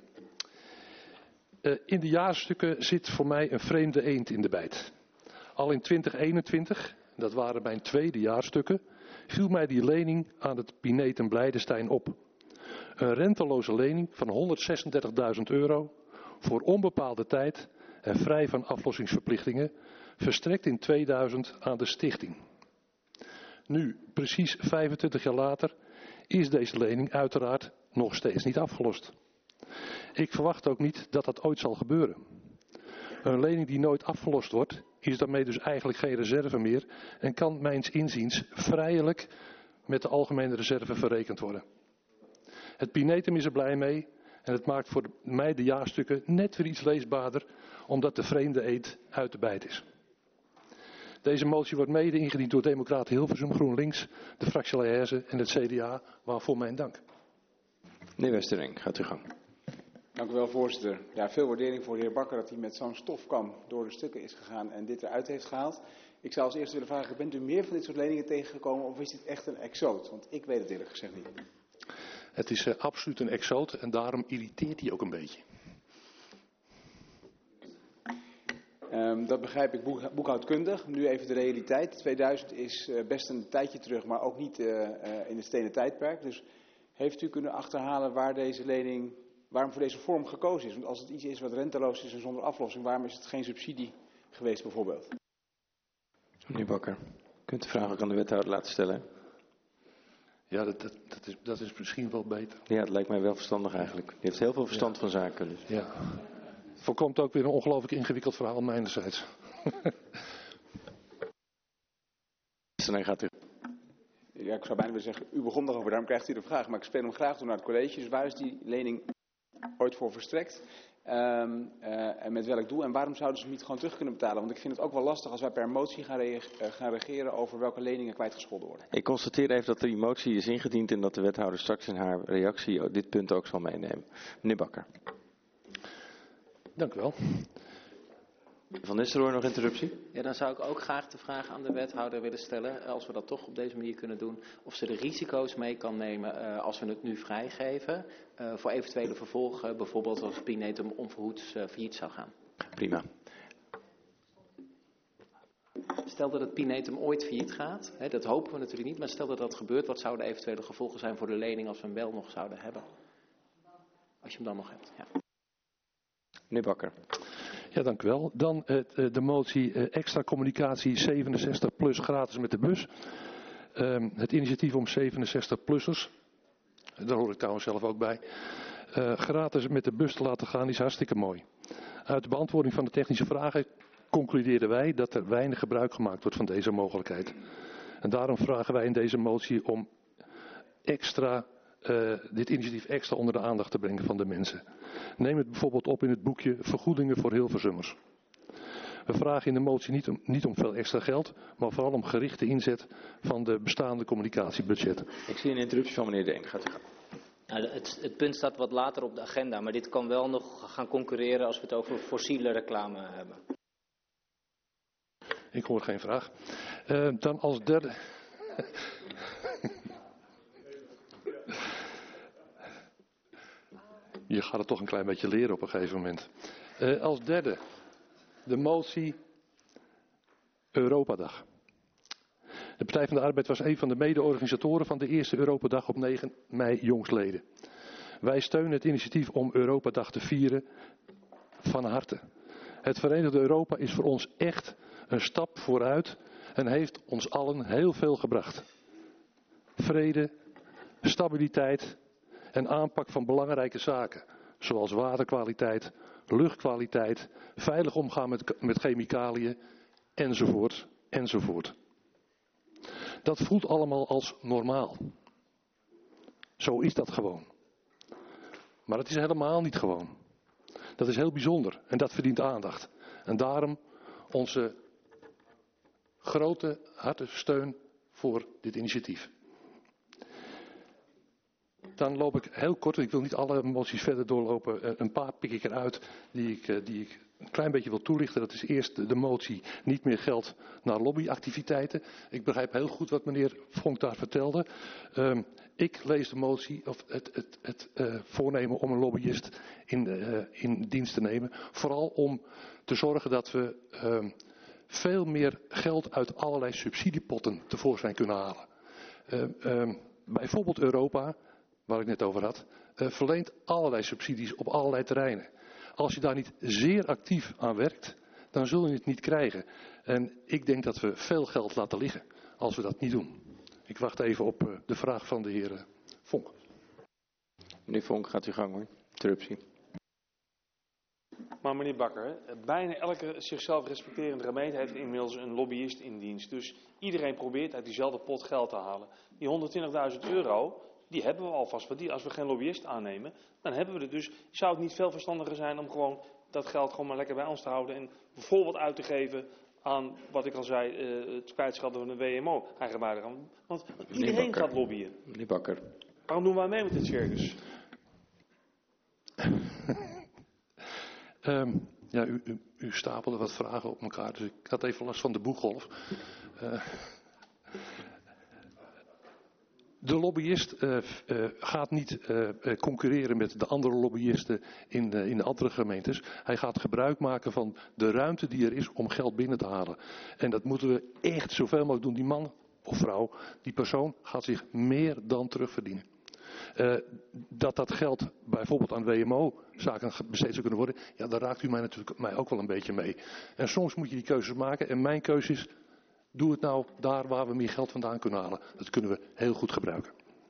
In de jaarstukken zit voor mij een vreemde eend in de bijt. Al in 2021, dat waren mijn tweede jaarstukken, viel mij die lening aan het Pinetum Blijdenstein op. Een renteloze lening van €136.000 voor onbepaalde tijd en vrij van aflossingsverplichtingen, verstrekt in 2000 aan de stichting. Nu, precies 25 jaar later, is deze lening uiteraard nog steeds niet afgelost. Ik verwacht ook niet dat dat ooit zal gebeuren. Een lening die nooit afgelost wordt, is daarmee dus eigenlijk geen reserve meer en kan mijns inziens vrijelijk met de algemene reserve verrekend worden. Het Pinetum is er blij mee en het maakt voor mij de jaarstukken net weer iets leesbaarder, omdat de vreemde eend uit de bijt is. Deze motie wordt mede ingediend door Democraten Hilversum, GroenLinks, de fractie Leherze en het CDA, waarvoor mijn dank. Meneer Westerink, gaat uw gang. Dank u wel, voorzitter. Ja, veel waardering voor de heer Bakker dat hij met zo'n stofkam door de stukken is gegaan en dit eruit heeft gehaald. Ik zou als eerste willen vragen, bent u meer van dit soort leningen tegengekomen of is dit echt een exoot? Want ik weet het eerlijk gezegd niet. Het is absoluut een exoot en daarom irriteert hij ook een beetje. Dat begrijp ik boekhoudkundig. Nu even de realiteit. 2000 is best een tijdje terug, maar ook niet in het stenen tijdperk. Dus heeft u kunnen achterhalen waarom voor deze vorm gekozen is? Want als het iets is wat renteloos is en zonder aflossing, waarom is het geen subsidie geweest bijvoorbeeld? Meneer Bakker, kunt u de vraag ook aan de wethouder laten stellen? Ja, dat is misschien wel beter. Ja, het lijkt mij wel verstandig eigenlijk. Die heeft heel veel verstand van zaken. Dus. Ja. Het voorkomt ook weer een ongelooflijk ingewikkeld verhaal mijnerzijds. Dan gaat u. Ja, ik zou bijna willen zeggen, u begon erover, daarom krijgt u de vraag. Maar ik speel hem graag door naar het college. Dus waar is die lening ooit voor verstrekt? En met welk doel? En waarom zouden ze hem niet gewoon terug kunnen betalen? Want ik vind het ook wel lastig als wij per motie gaan reageren over welke leningen kwijtgescholden worden. Ik constateer even dat er die motie is ingediend en dat de wethouder straks in haar reactie dit punt ook zal meenemen. Meneer Bakker. Dank u wel. Van Nistelrooy, nog interruptie? Ja, dan zou ik ook graag de vraag aan de wethouder willen stellen, als we dat toch op deze manier kunnen doen, of ze de risico's mee kan nemen als we het nu vrijgeven voor eventuele vervolgen, bijvoorbeeld als Pinetum onverhoeds failliet zou gaan. Prima. Stel dat het Pinetum ooit failliet gaat, dat hopen we natuurlijk niet, maar stel dat dat gebeurt, wat zouden de eventuele gevolgen zijn voor de lening als we hem wel nog zouden hebben? Als je hem dan nog hebt, ja. Meneer Bakker. Ja, dank u wel. Dan de motie extra communicatie 67 plus gratis met de bus. Het initiatief om 67-plussers, daar hoor ik trouwens zelf ook bij, gratis met de bus te laten gaan is hartstikke mooi. Uit de beantwoording van de technische vragen concludeerden wij dat er weinig gebruik gemaakt wordt van deze mogelijkheid. En daarom vragen wij in deze motie om dit initiatief extra onder de aandacht te brengen van de mensen. Neem het bijvoorbeeld op in het boekje Vergoedingen voor Hilversummers. We vragen in de motie niet om veel extra geld, maar vooral om gerichte inzet van de bestaande communicatiebudgetten. Ik zie een interruptie van meneer Deen. Gaat u gaan. Nou, het punt staat wat later op de agenda, maar dit kan wel nog gaan concurreren als we het over fossiele reclame hebben. Ik hoor geen vraag. Dan als derde... Je gaat het toch een klein beetje leren op een gegeven moment. Als derde, de motie Europadag. De Partij van de Arbeid was een van de mede-organisatoren van de eerste Europadag op 9 mei jongstleden. Wij steunen het initiatief om Europadag te vieren van harte. Het Verenigde Europa is voor ons echt een stap vooruit en heeft ons allen heel veel gebracht. Vrede, stabiliteit en aanpak van belangrijke zaken, zoals waterkwaliteit, luchtkwaliteit, veilig omgaan met chemicaliën, enzovoort, enzovoort. Dat voelt allemaal als normaal. Zo is dat gewoon. Maar het is helemaal niet gewoon. Dat is heel bijzonder en dat verdient aandacht. En daarom onze grote hartelijke steun voor dit initiatief. Dan loop ik heel kort, ik wil niet alle moties verder doorlopen, een paar pik ik eruit die ik een klein beetje wil toelichten. Dat is eerst de motie niet meer geld naar lobbyactiviteiten. Ik begrijp heel goed wat meneer Vonk daar vertelde. Ik lees de motie, of het voornemen om een lobbyist in dienst te nemen. Vooral om te zorgen dat we veel meer geld uit allerlei subsidiepotten tevoorschijn kunnen halen. Bijvoorbeeld Europa, waar ik net over had, verleent allerlei subsidies op allerlei terreinen. Als je daar niet zeer actief aan werkt, dan zul je het niet krijgen. En ik denk dat we veel geld laten liggen als we dat niet doen. Ik wacht even op de vraag van de heer Vonk. Meneer Vonk, gaat u gang hoor. Interruptie. Maar meneer Bakker, bijna elke zichzelf respecterende gemeente heeft inmiddels een lobbyist in dienst. Dus iedereen probeert uit diezelfde pot geld te halen. Die 120.000 euro, die hebben we alvast. Want als we geen lobbyist aannemen, dan hebben we het. Dus zou het niet veel verstandiger zijn om gewoon dat geld gewoon maar lekker bij ons te houden. En bijvoorbeeld uit te geven aan, wat ik al zei, het kwijtschelden van de WMO. Want iedereen gaat lobbyen. Meneer Bakker. Waarom doen wij mee met dit circus? Ja, u stapelde wat vragen op elkaar, dus ik had even last van de boeggolf. De lobbyist gaat niet concurreren met de andere lobbyisten in de andere gemeentes. Hij gaat gebruik maken van de ruimte die er is om geld binnen te halen. En dat moeten we echt zoveel mogelijk doen. Die man of vrouw, die persoon gaat zich meer dan terugverdienen. Dat geld bijvoorbeeld aan WMO-zaken besteed zou kunnen worden, ja, daar raakt u mij ook wel een beetje mee. En soms moet je die keuzes maken. En mijn keuze is, doe het nou daar waar we meer geld vandaan kunnen halen. Dat kunnen we heel goed gebruiken.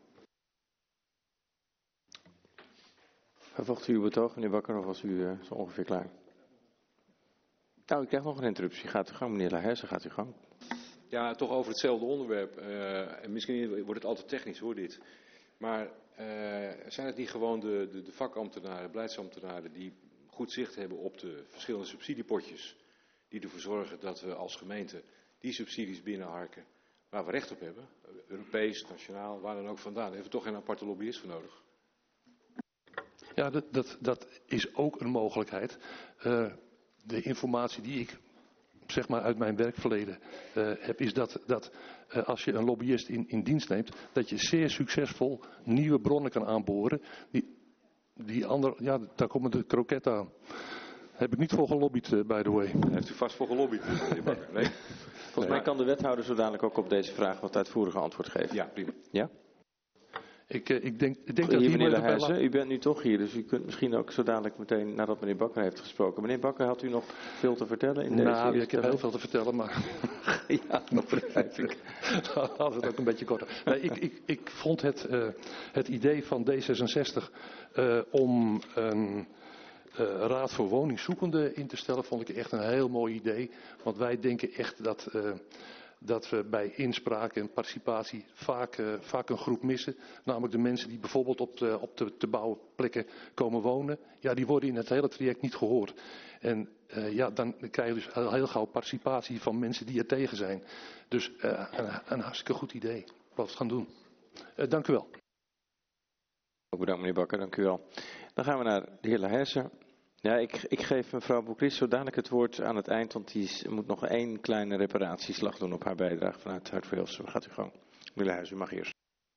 Vervolgt u uw betoog, meneer Bakker, of was u zo ongeveer klaar? Nou, ik krijg nog een interruptie. Gaat u gang, meneer Laherse, gaat u gang. Ja, toch over hetzelfde onderwerp. En misschien wordt het altijd technisch hoor, dit. Maar zijn het niet gewoon de vakambtenaren, beleidsambtenaren die goed zicht hebben op de verschillende subsidiepotjes, die ervoor zorgen dat we als gemeente die subsidies binnenharken waar we recht op hebben, Europees, nationaal, waar dan ook vandaan. Daar hebben we toch geen aparte lobbyist voor nodig. Ja, dat is ook een mogelijkheid. De informatie die ik zeg maar uit mijn werkverleden heb, is dat als je een lobbyist in dienst neemt, dat je zeer succesvol nieuwe bronnen kan aanboren. Die andere, ja, daar komen de kroketten aan. Heb ik niet voor gelobbyd, by the way. Daar heeft u vast voor gelobbyd, meneer Bakker. Nee? Volgens mij kan de wethouder zo dadelijk ook op deze vraag wat uitvoerige antwoord geven. Ja, prima. Ja? Ik denk dat hier, meneer Laherse, u bent nu toch hier, dus u kunt misschien ook zo dadelijk meteen, nadat meneer Bakker heeft gesproken. Meneer Bakker, had u nog veel te vertellen in deze Nou, ik heb heel veel te vertellen, maar ja, dat begrijp ik. Had het ook een beetje korter. Nee, ik vond het idee van D66 om een raad voor woningzoekenden in te stellen, vond ik echt een heel mooi idee. Want wij denken echt dat we bij inspraak en participatie vaak een groep missen. Namelijk de mensen die bijvoorbeeld op de te bouwen plekken komen wonen. Ja, die worden in het hele traject niet gehoord. En ja, dan krijg je dus heel gauw participatie van mensen die er tegen zijn. Dus een hartstikke goed idee wat we gaan doen. Dank u wel. Ook bedankt meneer Bakker, dank u wel. Dan gaan we naar de heer Laherse. Ja, ik geef mevrouw Boukris zo dadelijk het woord aan het eind, want die moet nog één kleine reparatieslag doen op haar bijdrage vanuit Hart voor Hilversum. Gaat u gang. Meneer Laherse, u mag eerst.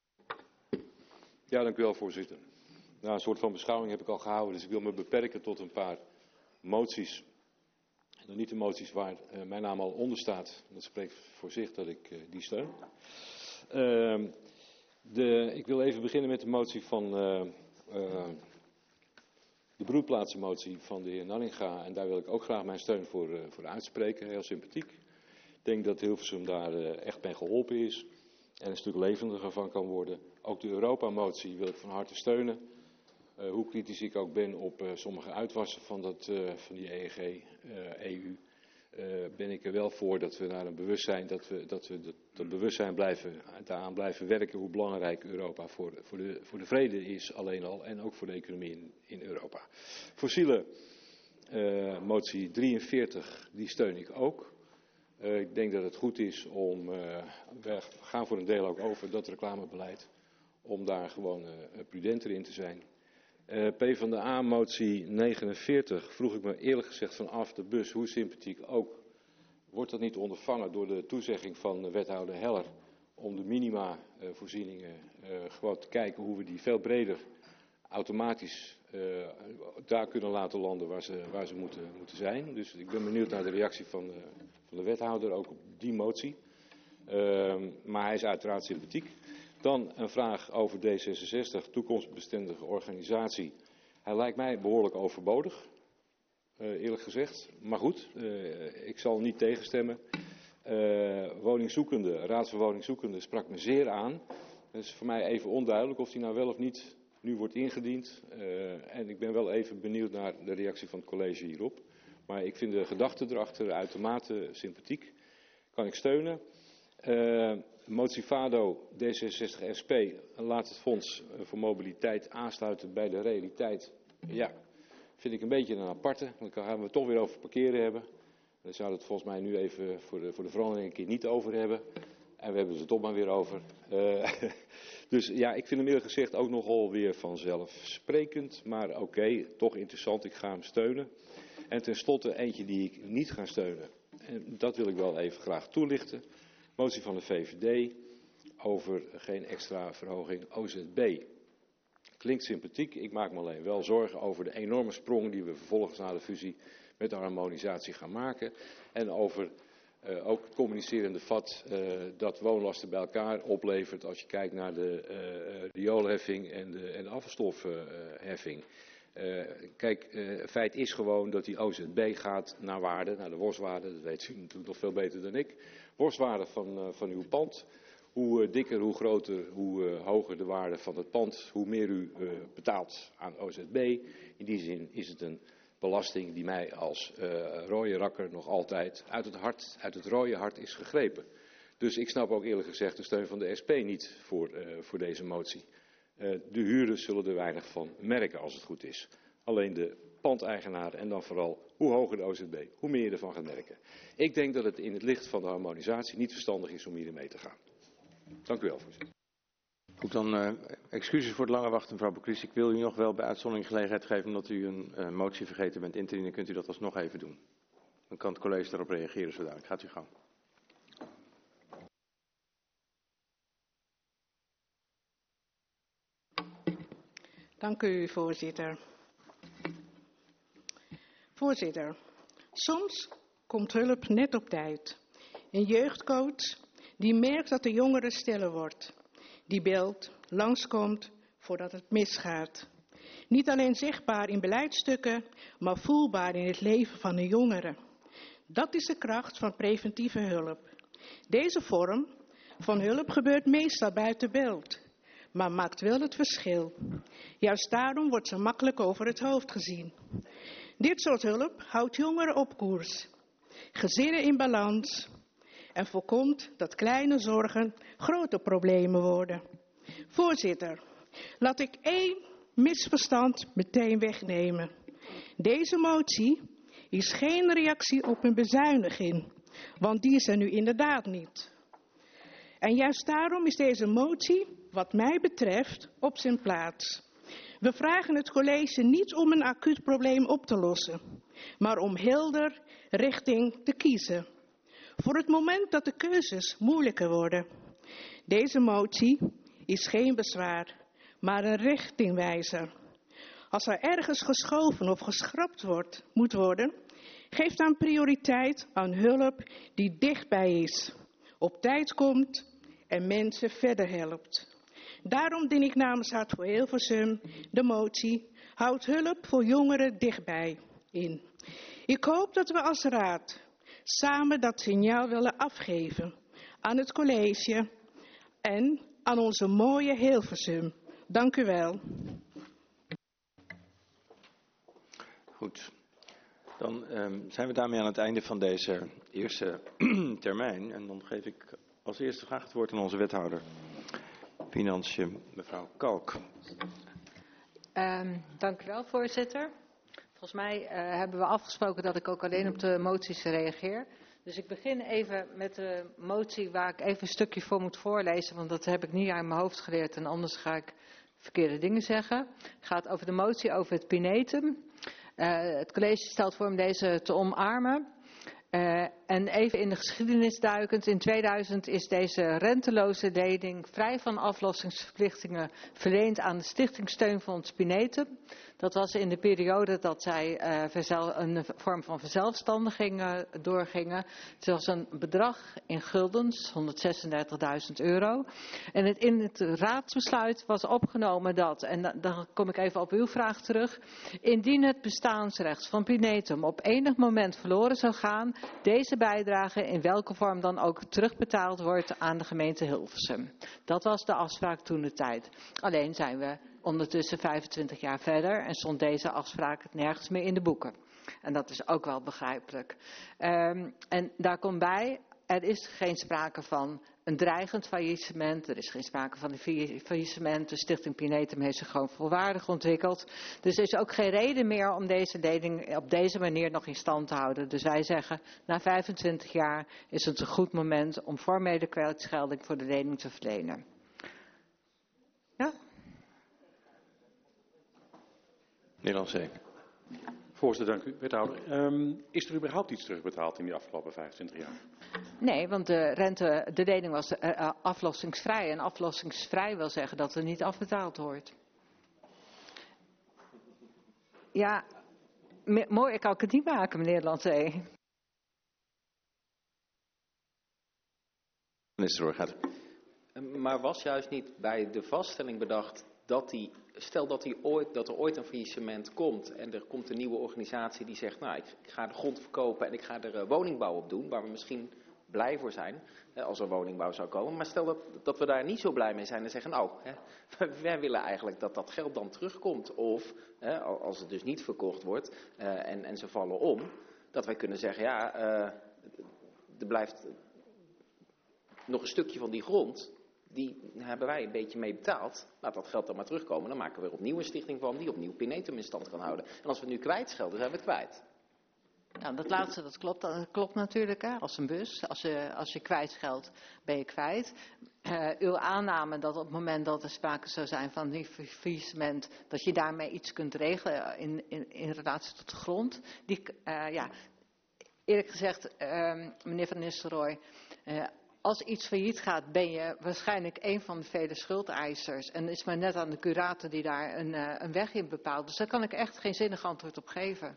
Ja, dank u wel, voorzitter. Nou, een soort van beschouwing heb ik al gehouden, dus ik wil me beperken tot een paar moties. Dan niet de moties waar mijn naam al onder staat. Dat spreekt voor zich dat ik die steun. Ik wil even beginnen met de motie van de broedplaatsenmotie van de heer Nanninga. En daar wil ik ook graag mijn steun voor uitspreken. Heel sympathiek. Ik denk dat Hilversum daar echt bij geholpen is. En een stuk levendiger van kan worden. Ook de Europa-motie wil ik van harte steunen. Hoe kritisch ik ook ben op sommige uitwassen van die EEG, EU. ben ik er wel voor dat we naar een bewustzijn, dat bewustzijn daaraan blijven werken hoe belangrijk Europa voor de vrede is alleen al en ook voor de economie in Europa. Fossiele motie 43, die steun ik ook. Ik denk dat het goed is om, we gaan voor een deel ook over dat reclamebeleid, om daar gewoon prudenter in te zijn. PvdA motie 49 vroeg ik me eerlijk gezegd vanaf de bus, hoe sympathiek ook, wordt dat niet ondervangen door de toezegging van wethouder Heller om de minimavoorzieningen gewoon te kijken hoe we die veel breder automatisch daar kunnen laten landen waar ze moeten zijn. Dus ik ben benieuwd naar de reactie van de wethouder ook op die motie. Maar hij is uiteraard sympathiek. Dan een vraag over D66, toekomstbestendige organisatie. Hij lijkt mij behoorlijk overbodig, eerlijk gezegd. Maar goed, ik zal niet tegenstemmen. Raad van woningzoekenden sprak me zeer aan. Het is voor mij even onduidelijk of die nou wel of niet nu wordt ingediend. En ik ben wel even benieuwd naar de reactie van het college hierop. Maar ik vind de gedachte erachter uitermate sympathiek. Kan ik steunen. Motie Vado D66 SP laat het Fonds voor Mobiliteit aansluiten bij de realiteit. Ja, vind ik een beetje een aparte. Dan gaan we het toch weer over parkeren hebben. Daar zouden we het volgens mij nu even voor de verandering een keer niet over hebben. En we hebben ze toch maar weer over. Dus ja, ik vind hem eerlijk gezegd ook nogal weer vanzelfsprekend. Maar oké, toch interessant, ik ga hem steunen. En tenslotte eentje die ik niet ga steunen. En dat wil ik wel even graag toelichten. Motie van de VVD over geen extra verhoging OZB. Klinkt sympathiek, ik maak me alleen wel zorgen over de enorme sprong die we vervolgens na de fusie met de harmonisatie gaan maken. En over ook het communicerende vat dat woonlasten bij elkaar oplevert als je kijkt naar de rioolheffing en de afvalstofheffing. Kijk, feit is gewoon dat die OZB gaat naar waarde, naar de worstwaarde, dat weet u natuurlijk nog veel beter dan ik. Worstwaarde van uw pand. Hoe dikker, hoe groter, hoe hoger de waarde van het pand, hoe meer u betaalt aan OZB. In die zin is het een belasting die mij als rode rakker nog altijd uit het rode hart is gegrepen. Dus ik snap ook eerlijk gezegd de steun van de SP niet voor deze motie. De huurders zullen er weinig van merken als het goed is. Alleen de pandeigenaren en dan vooral hoe hoger de OZB, hoe meer je ervan gaat merken. Ik denk dat het in het licht van de harmonisatie niet verstandig is om hierin mee te gaan. Dank u wel, voorzitter. Goed, dan excuses voor het lange wachten, mevrouw Bokries. Ik wil u nog wel bij uitzondering gelegenheid geven omdat u een motie vergeten bent in te dienen. Kunt u dat alsnog even doen. Dan kan het college daarop reageren zodanig. Gaat u gang. Dank u, voorzitter. Voorzitter, soms komt hulp net op tijd. Een jeugdcoach die merkt dat de jongere stiller wordt. Die belt, langskomt voordat het misgaat. Niet alleen zichtbaar in beleidsstukken, maar voelbaar in het leven van de jongeren. Dat is de kracht van preventieve hulp. Deze vorm van hulp gebeurt meestal buiten beeld, maar maakt wel het verschil. Juist daarom wordt ze makkelijk over het hoofd gezien. Dit soort hulp houdt jongeren op koers, gezinnen in balans en voorkomt dat kleine zorgen grote problemen worden. Voorzitter, laat ik 1 misverstand meteen wegnemen. Deze motie is geen reactie op een bezuiniging, want die is er nu inderdaad niet. En juist daarom is deze motie, wat mij betreft, op zijn plaats. We vragen het college niet om een acuut probleem op te lossen, maar om helder richting te kiezen. Voor het moment dat de keuzes moeilijker worden. Deze motie is geen bezwaar, maar een richtingwijzer. Als er ergens geschoven of geschrapt moet worden, geef dan prioriteit aan hulp die dichtbij is, op tijd komt en mensen verder helpt. Daarom dien ik namens Hart voor Hilversum de motie Houd hulp voor jongeren dichtbij in. Ik hoop dat we als raad samen dat signaal willen afgeven aan het college en aan onze mooie Hilversum. Dank u wel. Goed. Dan zijn we daarmee aan het einde van deze eerste termijn. En dan geef ik als eerste graag het woord aan onze wethouder Financiën, mevrouw Kalk. Dank u wel, voorzitter. Volgens mij hebben we afgesproken dat ik ook alleen op de moties reageer. Dus ik begin even met de motie waar ik even een stukje voor moet voorlezen, want dat heb ik niet uit mijn hoofd geleerd en anders ga ik verkeerde dingen zeggen. Het gaat over de motie over het Pinetum. Het college stelt voor om deze te omarmen. En even in de geschiedenis duikend, in 2000 is deze renteloze lening vrij van aflossingsverplichtingen verleend aan de Stichting Steunfonds Pinetum. Dat was in de periode dat zij een vorm van verzelfstandiging doorgingen. Het was een bedrag in guldens, €136.000. En in het raadsbesluit was opgenomen dat, en dan kom ik even op uw vraag terug, indien het bestaansrecht van Pinetum op enig moment verloren zou gaan, deze bijdrage in welke vorm dan ook terugbetaald wordt aan de gemeente Hilversum. Dat was de afspraak toentertijd. Alleen zijn we ondertussen 25 jaar verder en stond deze afspraak nergens meer in de boeken. En dat is ook wel begrijpelijk. En daar komt bij, er is geen sprake van een dreigend faillissement. Er is geen sprake van een faillissement. De Stichting Pinetum heeft zich gewoon volwaardig ontwikkeld. Dus er is ook geen reden meer om deze lening op deze manier nog in stand te houden. Dus wij zeggen, na 25 jaar is het een goed moment om formele kwijtschelding voor de lening te verlenen. Ja? Nederlandse. Voorzitter, dank u. Wethouder, is er überhaupt iets terugbetaald in die afgelopen 25 jaar? Nee, want de lening was aflossingsvrij. En aflossingsvrij wil zeggen dat er niet afbetaald wordt. Ja, mooi kan ik het niet maken, meneer Lanzee. Minister Roy gaat. Maar was juist niet bij de vaststelling bedacht dat stel dat er ooit een faillissement komt en er komt een nieuwe organisatie die zegt, nou, ik ga de grond verkopen en ik ga er woningbouw op doen, waar we misschien blij voor zijn als er woningbouw zou komen. Maar stel dat we daar niet zo blij mee zijn en zeggen, nou, wij willen eigenlijk dat dat geld dan terugkomt. Of, als het dus niet verkocht wordt en ze vallen om, dat wij kunnen zeggen, ja, er blijft nog een stukje van die grond. Die hebben wij een beetje mee betaald. Laat dat geld dan maar terugkomen. Dan maken we er opnieuw een stichting van die opnieuw Pinetum in stand kan houden. En als we het nu kwijtschelden, zijn we het kwijt. Nou, dat laatste, dat klopt natuurlijk, hè, als een bus. Als je kwijtscheldt, ben je kwijt. Uw aanname dat op het moment dat er sprake zou zijn van een faillissement, dat je daarmee iets kunt regelen in relatie tot de grond. Eerlijk gezegd, meneer Van Nistelrooy, als iets failliet gaat, ben je waarschijnlijk een van de vele schuldeisers. En het is maar net aan de curator die daar een weg in bepaalt. Dus daar kan ik echt geen zinnig antwoord op geven.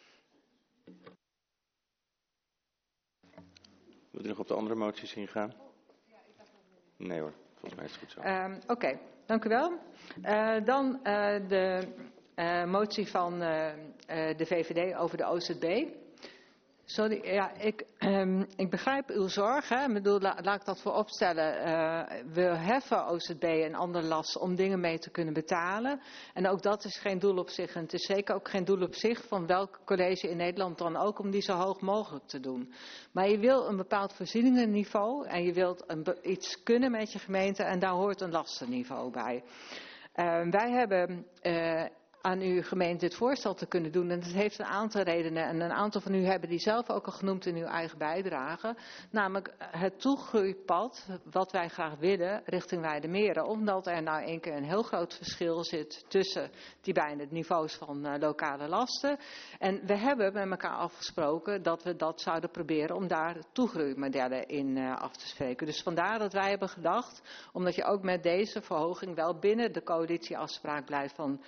Wilt u nog op de andere moties ingaan? Nee hoor, volgens mij is het goed zo. Oké, dank u wel. Dan de motie van de VVD over de OZB. Sorry, ja, ik begrijp uw zorg. Hè. Ik bedoel, laat ik dat voorop stellen. We heffen OZB en andere lasten om dingen mee te kunnen betalen. En ook dat is geen doel op zich. En het is zeker ook geen doel op zich van welk college in Nederland dan ook om die zo hoog mogelijk te doen. Maar je wil een bepaald voorzieningenniveau en je wilt iets kunnen met je gemeente en daar hoort een lastenniveau bij. Wij hebben aan uw gemeente dit voorstel te kunnen doen. En dat heeft een aantal redenen. En een aantal van u hebben die zelf ook al genoemd in uw eigen bijdrage. Namelijk het toegroeipad wat wij graag willen richting Weidemeren. Omdat er nou een keer een heel groot verschil zit tussen die beide niveaus van lokale lasten. En we hebben met elkaar afgesproken dat we dat zouden proberen om daar toegroeimodellen in af te spreken. Dus vandaar dat wij hebben gedacht, omdat je ook met deze verhoging wel binnen de coalitieafspraak blijft van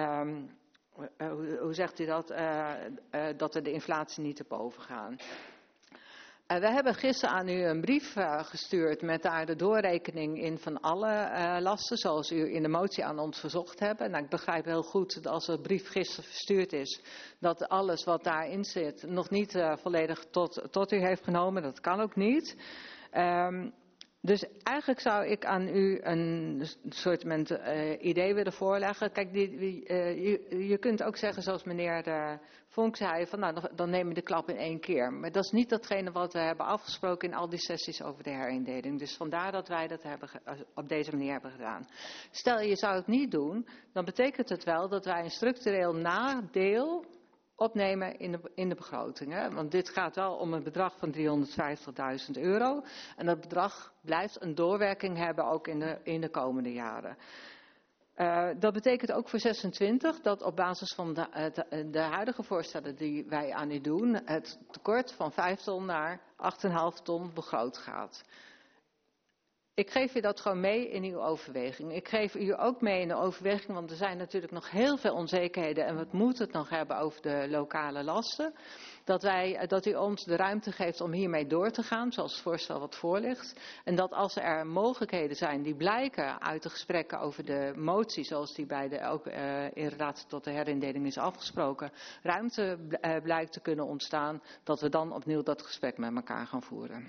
hoe zegt u dat? Dat we de inflatie niet te boven gaan. We hebben gisteren aan u een brief gestuurd met daar de doorrekening in van alle lasten, zoals u in de motie aan ons verzocht hebt. Nou, ik begrijp heel goed dat als de brief gisteren verstuurd is, dat alles wat daarin zit nog niet volledig tot u heeft genomen. Dat kan ook niet. Dus eigenlijk zou ik aan u een soort idee willen voorleggen. Kijk, je kunt ook zeggen zoals meneer Vonk zei, van nou, dan neem je de klap in 1 keer. Maar dat is niet datgene wat we hebben afgesproken in al die sessies over de herindeling. Dus vandaar dat wij dat op deze manier hebben gedaan. Stel je zou het niet doen, dan betekent het wel dat wij een structureel nadeel opnemen in de begroting. Hè? Want dit gaat wel om een bedrag van €350.000. En dat bedrag blijft een doorwerking hebben ook in de komende jaren. Dat betekent ook voor 26 dat op basis van de huidige voorstellen die wij aan u doen, het tekort van 5 ton naar 8,5 ton begroot gaat. Ik geef u dat gewoon mee in uw overweging. Ik geef u ook mee in de overweging, want er zijn natuurlijk nog heel veel onzekerheden en we moeten het nog hebben over de lokale lasten. Dat u ons de ruimte geeft om hiermee door te gaan, zoals het voorstel wat voor ligt. En dat als er mogelijkheden zijn die blijken uit de gesprekken over de motie, zoals die ook in relatie tot de herindeling is afgesproken, ruimte blijkt te kunnen ontstaan, dat we dan opnieuw dat gesprek met elkaar gaan voeren.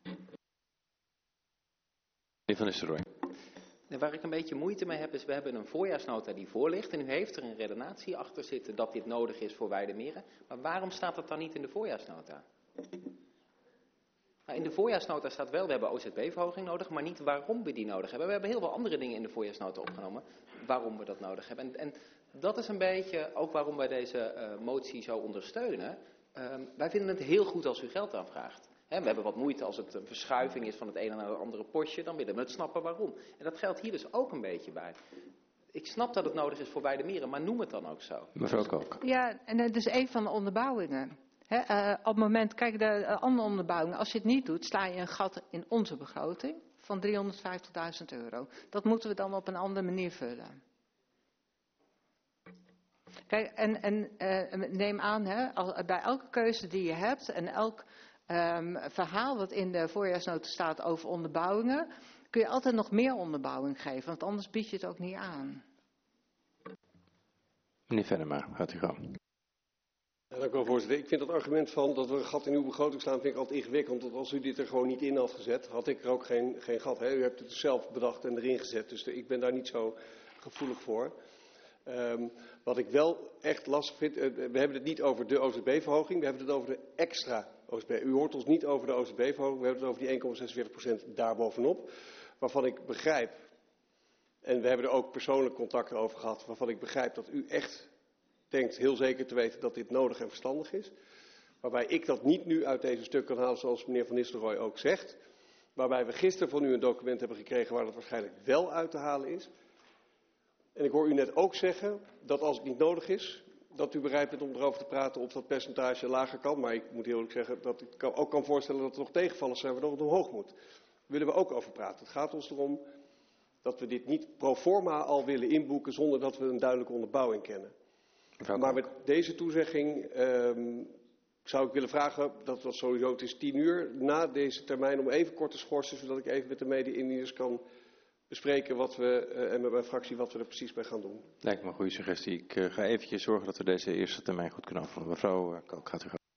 Meneer Van Nistelrooy. Waar ik een beetje moeite mee heb is, we hebben een voorjaarsnota die voor ligt en u heeft er een redenatie achter zitten dat dit nodig is voor Weidemeren. Maar waarom staat dat dan niet in de voorjaarsnota? Nou, in de voorjaarsnota staat wel, we hebben OZB-verhoging nodig, maar niet waarom we die nodig hebben. We hebben heel veel andere dingen in de voorjaarsnota opgenomen waarom we dat nodig hebben. En dat is een beetje ook waarom wij deze motie zo ondersteunen. Wij vinden het heel goed als u geld aanvraagt. We hebben wat moeite als het een verschuiving is van het ene naar het andere potje, dan willen we het snappen waarom. En dat geldt hier dus ook een beetje bij. Ik snap dat het nodig is voor Weidemeren, maar noem het dan ook zo. Mevrouw Kook. Ja, en het is een van de onderbouwingen. Op het moment, kijk, de andere onderbouwingen, als je het niet doet, sla je een gat in onze begroting van €350.000. Dat moeten we dan op een andere manier vullen. Kijk, en neem aan, bij elke keuze die je hebt en elk verhaal wat in de voorjaarsnota staat over onderbouwingen, kun je altijd nog meer onderbouwing geven, want anders bied je het ook niet aan. Meneer Venema, gaat u gang. Ja, dank u wel, voorzitter. Ik vind dat argument van dat we een gat in uw begroting slaan, vind ik altijd ingewikkeld. Want als u dit er gewoon niet in had gezet, had ik er ook geen gat. Hè? U hebt het zelf bedacht en erin gezet, dus ik ben daar niet zo gevoelig voor. Wat ik wel echt lastig vind, we hebben het niet over de OZB-verhoging, we hebben het over de extra OZB. U hoort ons niet over de OZB-verhoging, we hebben het over die 1,46% daarbovenop. Waarvan ik begrijp, en we hebben er ook persoonlijk contacten over gehad, waarvan ik begrijp dat u echt denkt heel zeker te weten dat dit nodig en verstandig is. Waarbij ik dat niet nu uit deze stuk kan halen zoals meneer Van Nistelrooy ook zegt. Waarbij we gisteren van u een document hebben gekregen waar dat waarschijnlijk wel uit te halen is. En ik hoor u net ook zeggen dat als het niet nodig is, dat u bereid bent om erover te praten of dat percentage lager kan. Maar ik moet heel eerlijk zeggen dat ik ook kan voorstellen dat er nog tegenvallers zijn waardoor het omhoog moet. Daar willen we ook over praten. Het gaat ons erom dat we dit niet pro forma al willen inboeken zonder dat we een duidelijke onderbouwing kennen. Maar met deze toezegging zou ik willen vragen, dat was sowieso, het is 10:00, na deze termijn om even kort te schorsen, zodat ik even met de mede-indieners kan bespreken wat we, en met mijn fractie wat we er precies bij gaan doen. Lijkt me een goede suggestie. Ik ga eventjes zorgen dat we deze eerste termijn goed kunnen afvallen. Mevrouw Kook, gaat u gaan.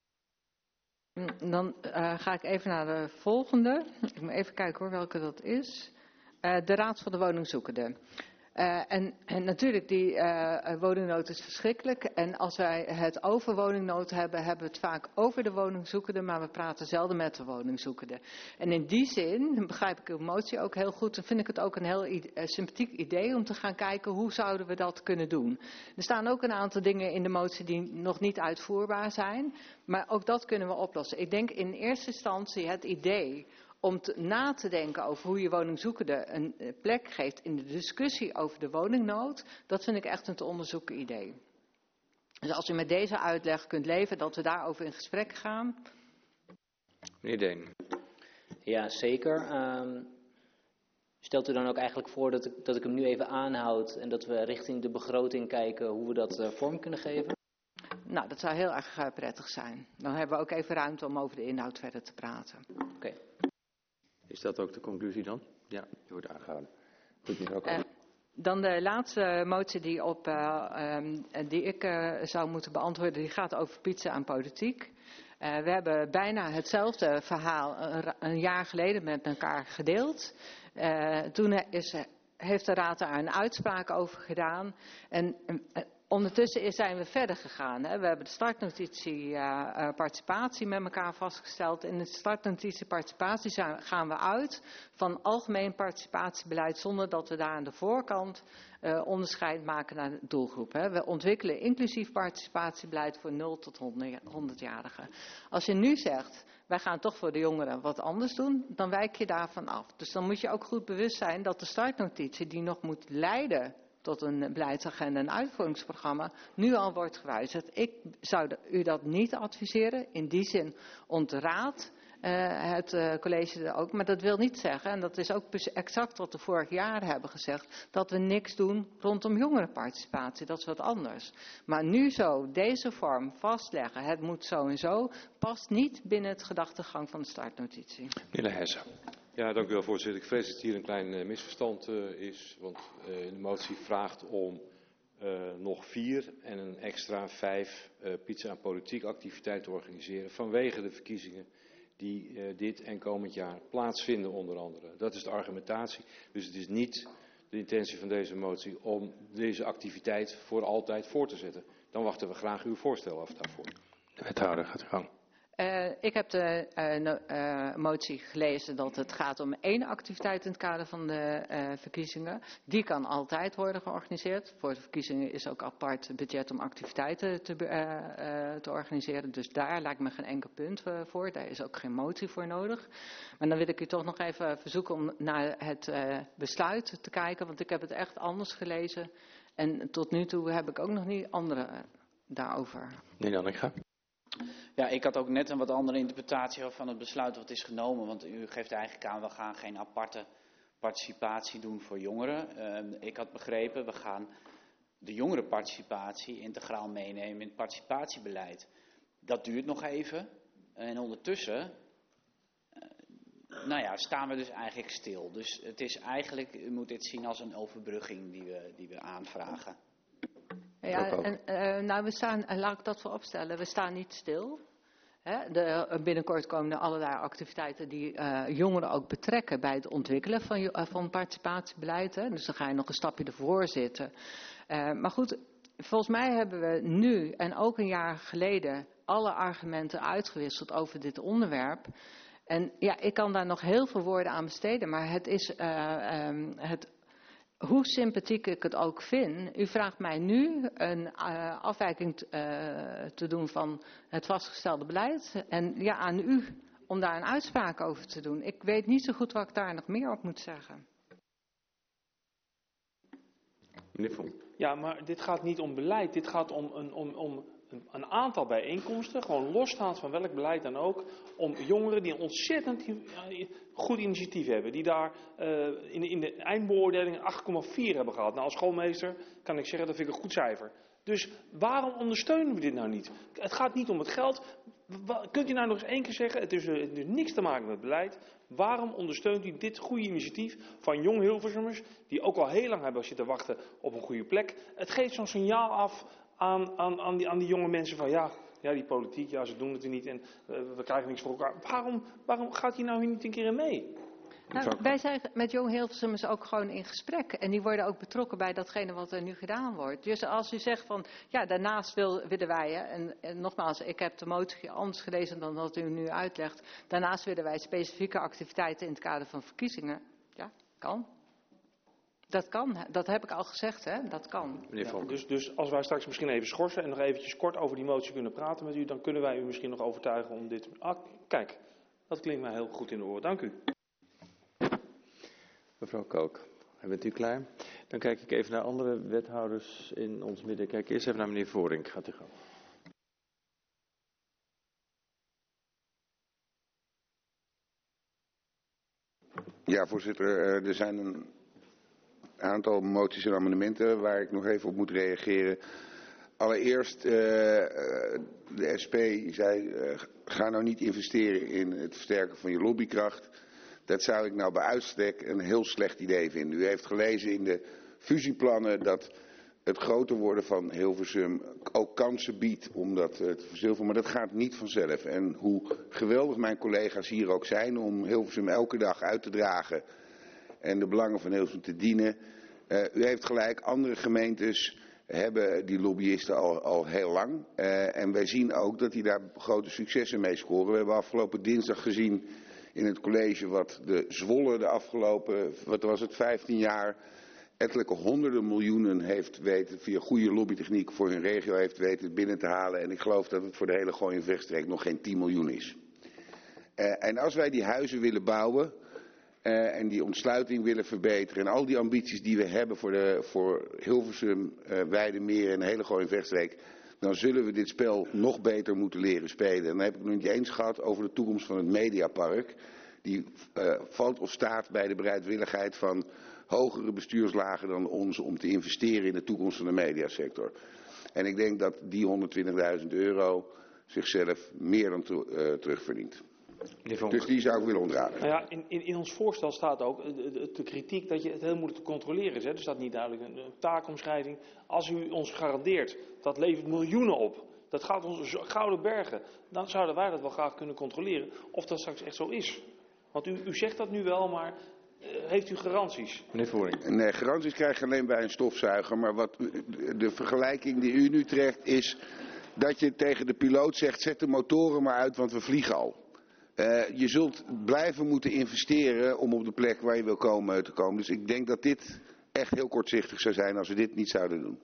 Dan ga ik even naar de volgende. Ik moet even kijken hoor, welke dat is. De Raad van de Woningzoekenden. En natuurlijk, die woningnood is verschrikkelijk. En als wij het over woningnood hebben, hebben we het vaak over de woningzoekenden, maar we praten zelden met de woningzoekenden. En in die zin begrijp ik uw motie ook heel goed en vind ik het ook een heel sympathiek idee om te gaan kijken hoe zouden we dat kunnen doen. Er staan ook een aantal dingen in de motie die nog niet uitvoerbaar zijn, maar ook dat kunnen we oplossen. Ik denk in eerste instantie het idee om na te denken over hoe je woningzoekenden een plek geeft in de discussie over de woningnood, dat vind ik echt een te onderzoeken idee. Dus als u met deze uitleg kunt leven dat we daarover in gesprek gaan. Meneer Deen. Ja, zeker. Stelt u dan ook eigenlijk voor dat ik hem nu even aanhoud en dat we richting de begroting kijken hoe we dat vorm kunnen geven? Nou, dat zou heel erg prettig zijn. Dan hebben we ook even ruimte om over de inhoud verder te praten. Oké. Is dat ook de conclusie dan? Ja, die wordt aangehouden. Goed, ook dan de laatste motie die ik zou moeten beantwoorden, die gaat over pizza en politiek. We hebben bijna hetzelfde verhaal een jaar geleden met elkaar gedeeld. Toen heeft de Raad daar een uitspraak over gedaan. En ondertussen zijn we verder gegaan. Hè. We hebben de startnotitie participatie met elkaar vastgesteld. In de startnotitie participatie gaan we uit van algemeen participatiebeleid, zonder dat we daar aan de voorkant onderscheid maken naar de doelgroep. Hè. We ontwikkelen inclusief participatiebeleid voor 0 tot 100-jarigen. Als je nu zegt, wij gaan toch voor de jongeren wat anders doen, dan wijk je daarvan af. Dus dan moet je ook goed bewust zijn dat de startnotitie die nog moet leiden tot een beleidsagenda en uitvoeringsprogramma, nu al wordt gewijzigd. Ik zou u dat niet adviseren. In die zin ontraadt het college er ook. Maar dat wil niet zeggen, en dat is ook exact wat we vorig jaar hebben gezegd, dat we niks doen rondom jongerenparticipatie. Dat is wat anders. Maar nu zo deze vorm vastleggen, het moet zo en zo, past niet binnen het gedachtegang van de startnotitie. Meneer Hesse. Ja, dank u wel, voorzitter. Ik vrees dat hier een klein misverstand is, want in de motie vraagt om nog 4 en een extra 5 pizza- en politieke activiteiten te organiseren vanwege de verkiezingen die dit en komend jaar plaatsvinden onder andere. Dat is de argumentatie. Dus het is niet de intentie van deze motie om deze activiteit voor altijd voor te zetten. Dan wachten we graag uw voorstel af daarvoor. De wethouder gaat uw gang. Ik heb de motie gelezen dat het gaat om 1 activiteit in het kader van de verkiezingen. Die kan altijd worden georganiseerd. Voor de verkiezingen is ook apart budget om activiteiten te organiseren. Dus daar lijkt me geen enkel punt voor. Daar is ook geen motie voor nodig. Maar dan wil ik u toch nog even verzoeken om naar het besluit te kijken. Want ik heb het echt anders gelezen. En tot nu toe heb ik ook nog niet andere daarover. Nee, dan ik ga. Ja, ik had ook net een wat andere interpretatie van het besluit wat is genomen. Want u geeft eigenlijk aan, we gaan geen aparte participatie doen voor jongeren. Ik had begrepen, we gaan de jongerenparticipatie integraal meenemen in het participatiebeleid. Dat duurt nog even. En ondertussen staan we dus eigenlijk stil. Dus het is eigenlijk, u moet dit zien als een overbrugging die we aanvragen. Ja, laat ik dat vooropstellen. We staan niet stil. Binnenkort komen er allerlei activiteiten die jongeren ook betrekken bij het ontwikkelen van participatiebeleid. Dus dan ga je nog een stapje ervoor zitten. Maar goed, volgens mij hebben we nu en ook een jaar geleden alle argumenten uitgewisseld over dit onderwerp. En ja, ik kan daar nog heel veel woorden aan besteden, maar het is hoe sympathiek ik het ook vind, u vraagt mij nu een afwijking te doen van het vastgestelde beleid. En ja, aan u om daar een uitspraak over te doen. Ik weet niet zo goed wat ik daar nog meer op moet zeggen. Meneer Vonk. Ja, maar dit gaat niet om beleid. Dit gaat om een aantal bijeenkomsten, gewoon losstaand van welk beleid dan ook, om jongeren die een ontzettend goed initiatief hebben, die daar in de eindbeoordeling 8,4 hebben gehad. Nou, als schoolmeester kan ik zeggen, dat vind ik een goed cijfer. Dus waarom ondersteunen we dit nou niet? Het gaat niet om het geld. Kunt u nou nog eens 1 keer zeggen, het heeft niks te maken met beleid. Waarom ondersteunt u dit goede initiatief van jong Hilversummers, die ook al heel lang hebben zitten wachten op een goede plek? Het geeft zo'n signaal af aan die jonge mensen van ja, die politiek, ja, ze doen het er niet en we krijgen niks voor elkaar. Waarom gaat hij nou hier niet een keer in mee? Nou, wij zijn met jong Hilversummers ook gewoon in gesprek. En die worden ook betrokken bij datgene wat er nu gedaan wordt. Dus als u zegt van, ja, daarnaast willen wij, en nogmaals, ik heb de motie anders gelezen dan dat u nu uitlegt. Daarnaast willen wij specifieke activiteiten in het kader van verkiezingen. Ja, kan. Dat kan, dat heb ik al gezegd, hè? Dat kan. Ja, dus als wij straks misschien even schorsen en nog eventjes kort over die motie kunnen praten met u, dan kunnen wij u misschien nog overtuigen om dit... Kijk, dat klinkt mij heel goed in de oren. Dank u. Mevrouw Kook, bent u klaar? Dan kijk ik even naar andere wethouders in ons midden. Kijk eerst even naar meneer Voorink. Gaat u gang. Ja, voorzitter, er zijn een aantal moties en amendementen waar ik nog even op moet reageren. Allereerst, de SP zei, ga nou niet investeren in het versterken van je lobbykracht. Dat zou ik nou bij uitstek een heel slecht idee vinden. U heeft gelezen in de fusieplannen dat het groter worden van Hilversum ook kansen biedt om dat te verzilveren. Maar dat gaat niet vanzelf. En hoe geweldig mijn collega's hier ook zijn om Hilversum elke dag uit te dragen en de belangen van Hilversum te dienen. U heeft gelijk, andere gemeentes hebben die lobbyisten al heel lang. En wij zien ook dat die daar grote successen mee scoren. We hebben afgelopen dinsdag gezien in het college wat de Zwolle de afgelopen, 15 jaar ettelijke honderden miljoenen heeft weten, via goede lobbytechniek voor hun regio heeft weten binnen te halen. En ik geloof dat het voor de hele Gooi- en Vechtstreek nog geen 10 miljoen is. En als wij die huizen willen bouwen en die ontsluiting willen verbeteren en al die ambities die we hebben voor Hilversum, Weidemeer en de hele Gooi- en Vechtstreek, dan zullen we dit spel nog beter moeten leren spelen. En dan heb ik het nog niet eens gehad over de toekomst van het Mediapark. Die valt of staat bij de bereidwilligheid van hogere bestuurslagen dan onze om te investeren in de toekomst van de mediasector. En ik denk dat die €120.000 zichzelf meer dan terugverdient. Dus die zou ik willen ontdragen. Nou ja, in ons voorstel staat ook de kritiek dat je het heel moeilijk te controleren is. Hè? Er staat niet duidelijk een taakomschrijving. Als u ons garandeert, dat levert miljoenen op. Dat gaat ons gouden bergen. Dan zouden wij dat wel graag kunnen controleren of dat straks echt zo is. Want u zegt dat nu wel, maar heeft u garanties? Meneer Voering. Nee, garanties krijg je alleen bij een stofzuiger. Maar de vergelijking die u nu trekt is dat je tegen de piloot zegt, zet de motoren maar uit, want we vliegen al. Je zult blijven moeten investeren om op de plek waar je wil komen te komen. Dus ik denk dat dit echt heel kortzichtig zou zijn als we dit niet zouden doen.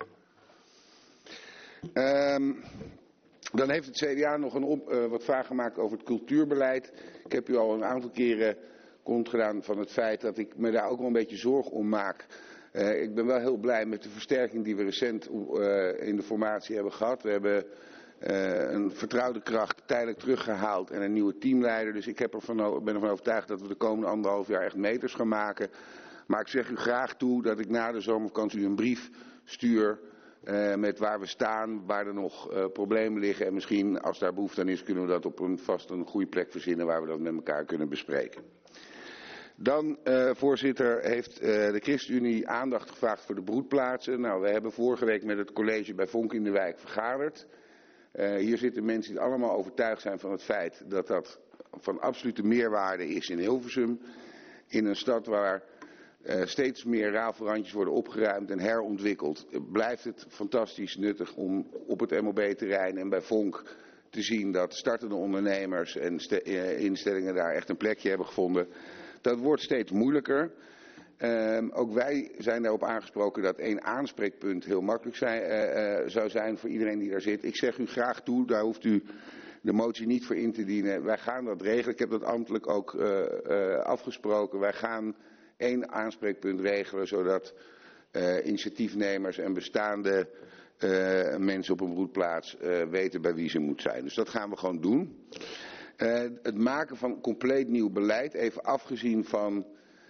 Dan heeft het CDA nog wat vragen gemaakt over het cultuurbeleid. Ik heb u al een aantal keren kont gedaan van het feit dat ik me daar ook wel een beetje zorgen om maak. Ik ben wel heel blij met de versterking die we recent in de formatie hebben gehad. We hebben een vertrouwde kracht tijdelijk teruggehaald en een nieuwe teamleider. Dus ik ben ervan overtuigd dat we de komende 1,5 jaar echt meters gaan maken. Maar ik zeg u graag toe dat ik na de zomervakantie u een brief stuur met waar we staan, waar er nog problemen liggen. En misschien als daar behoefte aan is kunnen we dat op een goede plek verzinnen waar we dat met elkaar kunnen bespreken. Dan, voorzitter, heeft de ChristenUnie aandacht gevraagd voor de broedplaatsen. Nou, we hebben vorige week met het college bij Vonk in de Wijk vergaderd. Hier zitten mensen die allemaal overtuigd zijn van het feit dat dat van absolute meerwaarde is in Hilversum. In een stad waar steeds meer rafelrandjes worden opgeruimd en herontwikkeld, blijft het fantastisch nuttig om op het MOB-terrein en bij Vonk te zien dat startende ondernemers en instellingen daar echt een plekje hebben gevonden. Dat wordt steeds moeilijker. Ook wij zijn daarop aangesproken dat 1 aanspreekpunt heel makkelijk zou zijn voor iedereen die daar zit. Ik zeg u graag toe, daar hoeft u de motie niet voor in te dienen. Wij gaan dat regelen. Ik heb dat ambtelijk ook afgesproken. Wij gaan 1 aanspreekpunt regelen, zodat initiatiefnemers en bestaande mensen op een broedplaats weten bij wie ze moeten zijn. Dus dat gaan we gewoon doen. Het maken van compleet nieuw beleid, even afgezien van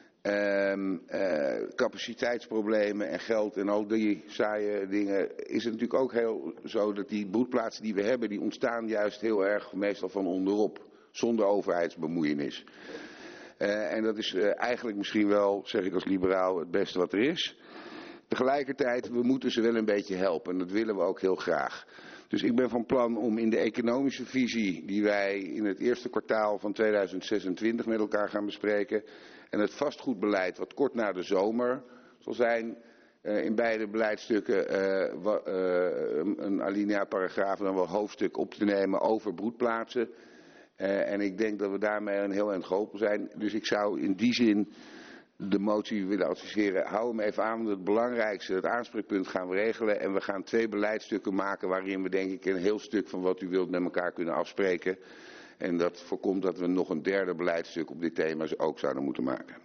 capaciteitsproblemen en geld en al die saaie dingen, is het natuurlijk ook heel zo dat die broedplaatsen die we hebben, die ontstaan juist heel erg meestal van onderop, zonder overheidsbemoeienis. En dat is eigenlijk misschien wel, zeg ik als liberaal, het beste wat er is. Tegelijkertijd, we moeten ze wel een beetje helpen en dat willen we ook heel graag. Dus ik ben van plan om in de economische visie die wij in het eerste kwartaal van 2026 met elkaar gaan bespreken en het vastgoedbeleid wat kort na de zomer zal zijn, in beide beleidsstukken een alinea paragraaf en dan wel hoofdstuk op te nemen over broedplaatsen. En ik denk dat we daarmee een heel eind geholpen zijn. Dus ik zou in die zin de motie willen adviseren. Hou hem even aan, want het belangrijkste, het aanspreekpunt gaan we regelen. En we gaan 2 beleidsstukken maken waarin we denk ik een heel stuk van wat u wilt met elkaar kunnen afspreken. En dat voorkomt dat we nog een 3e beleidstuk op dit thema ook zouden moeten maken.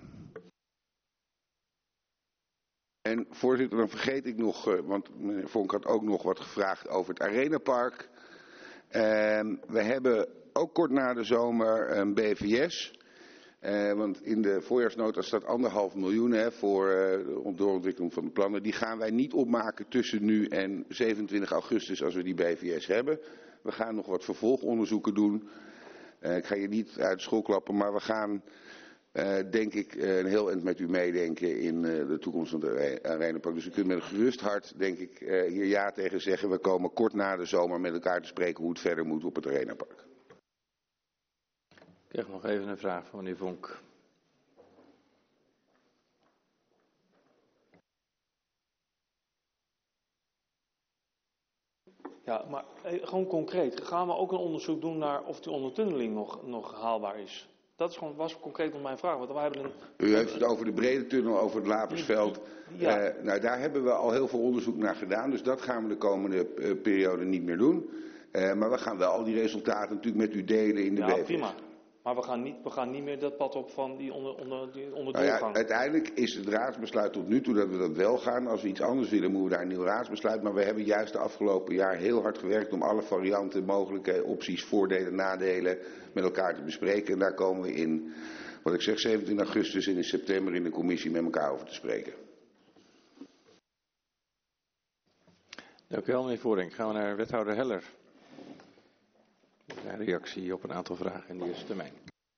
En voorzitter, dan vergeet ik nog, want meneer Vonk had ook nog wat gevraagd over het Arenapark. We hebben ook kort na de zomer een BVS. Want in de voorjaarsnota staat 1,5 miljoen voor de doorontwikkeling van de plannen. Die gaan wij niet opmaken tussen nu en 27 augustus als we die BVS hebben. We gaan nog wat vervolgonderzoeken doen. Ik ga je niet uit de school klappen, maar we gaan denk ik een heel eind met u meedenken in de toekomst van het Arenapark. Dus u kunt met een gerust hart, denk ik, hier ja tegen zeggen. We komen kort na de zomer met elkaar te spreken hoe het verder moet op het Arenapark. Ik krijg nog even een vraag van meneer Vonk. Ja, maar gewoon concreet. Gaan we ook een onderzoek doen naar of die ondertunneling nog haalbaar is? Dat was concreet op mijn vraag. Want wij hebben U heeft het over de brede tunnel, over het Lapersveld. Ja. Nou, daar hebben we al heel veel onderzoek naar gedaan. Dus dat gaan we de komende periode niet meer doen. Maar we gaan wel al die resultaten natuurlijk met u delen in de BVS. Ja, prima. Maar we gaan niet meer dat pad op van die onderdoorgang. Nou ja, uiteindelijk is het raadsbesluit tot nu toe dat we dat wel gaan. Als we iets anders willen, moeten we daar een nieuw raadsbesluit. Maar we hebben juist de afgelopen jaar heel hard gewerkt om alle varianten, mogelijke opties, voordelen, nadelen met elkaar te bespreken. En daar komen we in, wat ik zeg, 17 augustus en in september in de commissie met elkaar over te spreken. Dank u wel, meneer Voordenk. Gaan we naar wethouder Heller. Een reactie op een aantal vragen in de eerste termijn.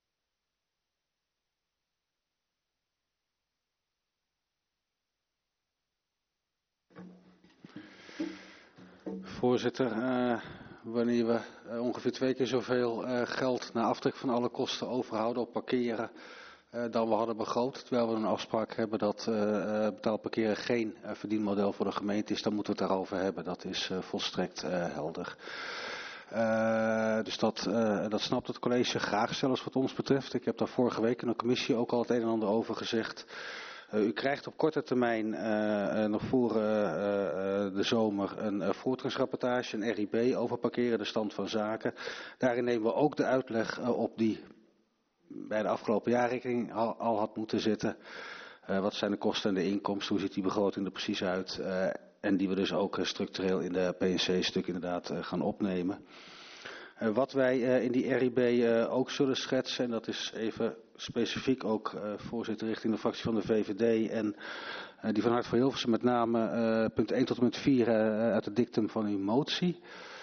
Voorzitter, wanneer we ongeveer 2 keer zoveel geld na aftrek van alle kosten overhouden op parkeren dan we hadden begroot, terwijl we een afspraak hebben dat betaald parkeren geen verdienmodel voor de gemeente is, dan moeten we het daarover hebben. Dat is volstrekt helder. Dus dat snapt het college graag zelfs wat ons betreft. Ik heb daar vorige week in de commissie ook al het een en ander over gezegd. U krijgt op korte termijn nog voor de zomer een voortgangsrapportage, een RIB over parkeren, de stand van zaken. Daarin nemen we ook de uitleg op die bij de afgelopen jaarrekening al had moeten zitten. Wat zijn de kosten en de inkomsten, hoe ziet die begroting er precies uit? En die we dus ook structureel in de PNC-stuk inderdaad gaan opnemen. Wat wij in die RIB ook zullen schetsen, en dat is even specifiek ook voorzitter richting de fractie van de VVD en die van Hart voor Hilversum met name punt 1 tot en met 4 uit het dictum van uw motie.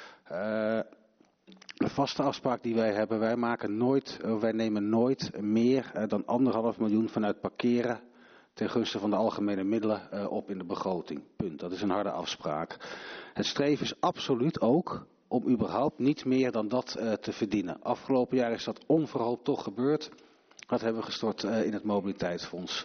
Een vaste afspraak die wij hebben, wij nemen nooit meer dan 1,5 miljoen vanuit parkeren ten gunste van de algemene middelen op in de begroting. Punt. Dat is een harde afspraak. Het streven is absoluut ook om überhaupt niet meer dan dat te verdienen. Afgelopen jaar is dat onverhoopt toch gebeurd. Dat hebben we gestort in het mobiliteitsfonds.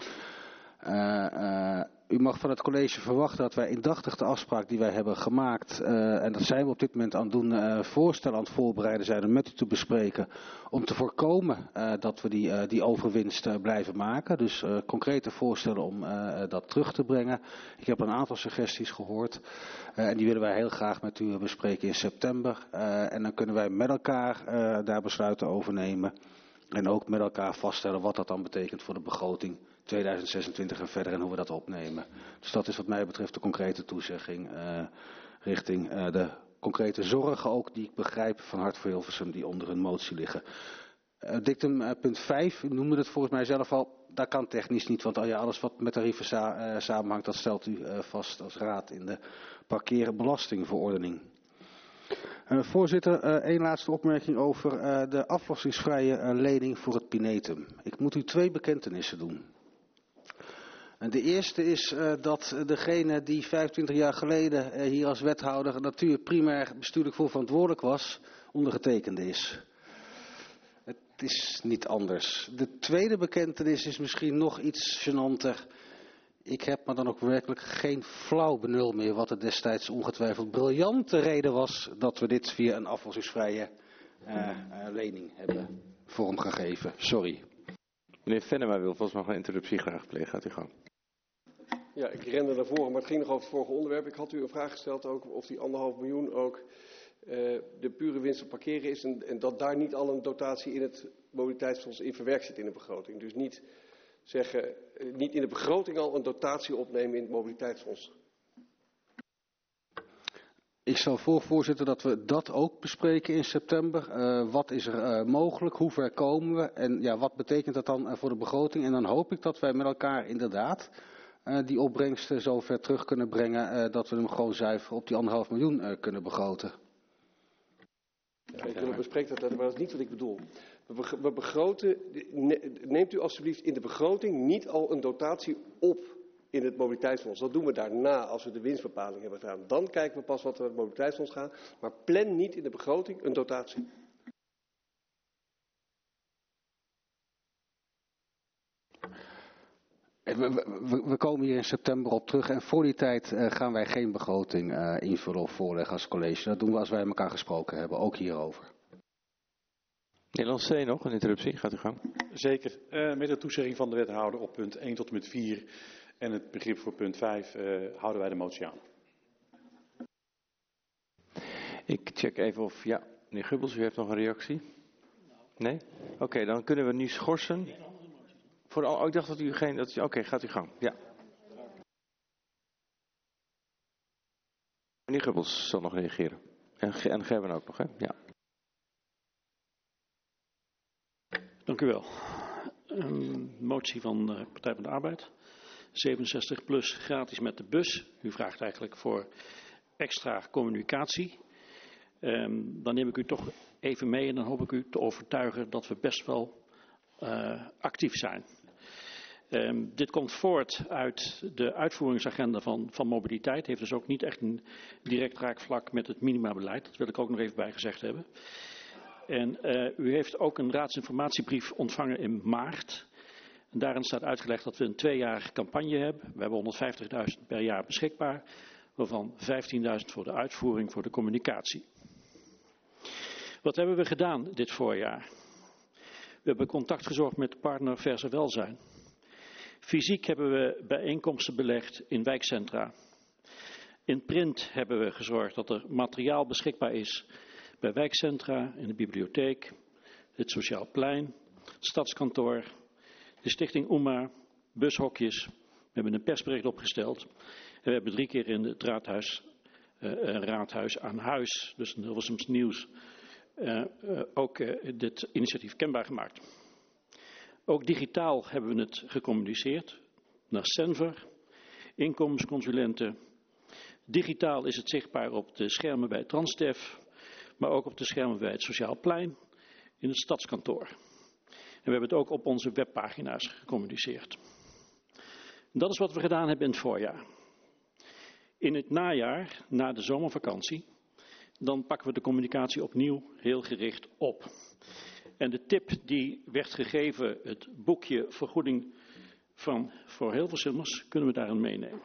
U mag van het college verwachten dat wij indachtig de afspraak die wij hebben gemaakt, en dat zijn we op dit moment aan het doen, voorstellen aan het voorbereiden zijn om met u te bespreken, om te voorkomen dat we die overwinst blijven maken. Dus concrete voorstellen om dat terug te brengen. Ik heb een aantal suggesties gehoord en die willen wij heel graag met u bespreken in september. En dan kunnen wij met elkaar daar besluiten over nemen en ook met elkaar vaststellen wat dat dan betekent voor de begroting 2026 en verder en hoe we dat opnemen. Dus dat is wat mij betreft de concrete toezegging richting de concrete zorgen ook die ik begrijp van Hart voor Hilversum die onder een motie liggen. Dictum punt 5, u noemde het volgens mij zelf al, dat kan technisch niet, want alles wat met tarieven samenhangt, dat stelt u vast als raad in de parkeerbelastingverordening. Voorzitter, één laatste opmerking over de aflossingsvrije lening voor het Pinetum. Ik moet u 2 bekentenissen doen. De eerste is dat degene die 25 jaar geleden hier als wethouder natuur primair bestuurlijk voor verantwoordelijk was, ondergetekende is. Het is niet anders. De tweede bekentenis is misschien nog iets gênanter. Ik heb maar dan ook werkelijk geen flauw benul meer wat er destijds ongetwijfeld briljante reden was dat we dit via een aflossingsvrije lening hebben vormgegeven. Sorry. Meneer Venema wil volgens mij nog een interruptie graag plegen. Gaat u gang. Ja, ik rende naar voren, maar het ging nog over het vorige onderwerp. Ik had u een vraag gesteld ook of die 1,5 miljoen ook de pure winst op parkeren is en dat daar niet al een dotatie in het mobiliteitsfonds in verwerkt zit in de begroting. Dus niet in de begroting al een dotatie opnemen in het mobiliteitsfonds. Ik stel voor, voorzitter, dat we dat ook bespreken in september. Wat is er mogelijk? Hoe ver komen we? En ja, wat betekent dat dan voor de begroting? En dan hoop ik dat wij met elkaar inderdaad die opbrengsten zo ver terug kunnen brengen dat we hem gewoon zuiver op die 1,5 miljoen kunnen begroten. Ik bespreek dat, maar dat is niet wat ik bedoel. We begroten, neemt u alstublieft in de begroting niet al een dotatie op in het mobiliteitsfonds. Dat doen we daarna als we de winstbepaling hebben gedaan. Dan kijken we pas wat er naar het mobiliteitsfonds gaat. Maar plan niet in de begroting een dotatie. We komen hier in september op terug en voor die tijd gaan wij geen begroting invullen of voorleggen als college. Dat doen we als wij elkaar gesproken hebben, ook hierover. Nederlands C nog, een interruptie, gaat u gang. Zeker, met de toezegging van de wethouder op punt 1 tot en met 4 en het begrip voor punt 5 houden wij de motie aan. Ik check even of, ja, meneer Gubbels, u heeft nog een reactie? Nee? Oké, dan kunnen we nu schorsen. Ik dacht dat u geen... Oké, gaat u gang. Ja. Meneer Gubbels zal nog reageren. En Gerben ook nog, hè? Ja. Dank u wel. Een motie van de Partij van de Arbeid. 67 plus gratis met de bus. U vraagt eigenlijk voor extra communicatie. Dan neem ik u toch even mee en dan hoop ik u te overtuigen dat we best wel actief zijn. Dit komt voort uit de uitvoeringsagenda van mobiliteit. Heeft dus ook niet echt een direct raakvlak met het minimabeleid. Dat wil ik ook nog even bij gezegd hebben. En u heeft ook een raadsinformatiebrief ontvangen in maart. En daarin staat uitgelegd dat we een 2-jarige campagne hebben. We hebben 150.000 per jaar beschikbaar. Waarvan 15.000 voor de uitvoering, voor de communicatie. Wat hebben we gedaan dit voorjaar? We hebben contact gezocht met de partner Verse Welzijn. Fysiek hebben we bijeenkomsten belegd in wijkcentra. In print hebben we gezorgd dat er materiaal beschikbaar is bij wijkcentra, in de bibliotheek, het Sociaal Plein, het Stadskantoor, de Stichting Oema, bushokjes. We hebben een persbericht opgesteld. En we hebben 3 keer in het raadhuis aan huis, dus in Hilversums Nieuws, ook dit initiatief kenbaar gemaakt. Ook digitaal hebben we het gecommuniceerd naar Senver, inkomensconsulenten. Digitaal is het zichtbaar op de schermen bij Transdev, maar ook op de schermen bij het Sociaal Plein, in het Stadskantoor. En we hebben het ook op onze webpagina's gecommuniceerd. Dat is wat we gedaan hebben in het voorjaar. In het najaar, na de zomervakantie, dan pakken we de communicatie opnieuw heel gericht op. En de tip die werd gegeven, het boekje vergoeding voor Hilversummers, kunnen we daarin meenemen.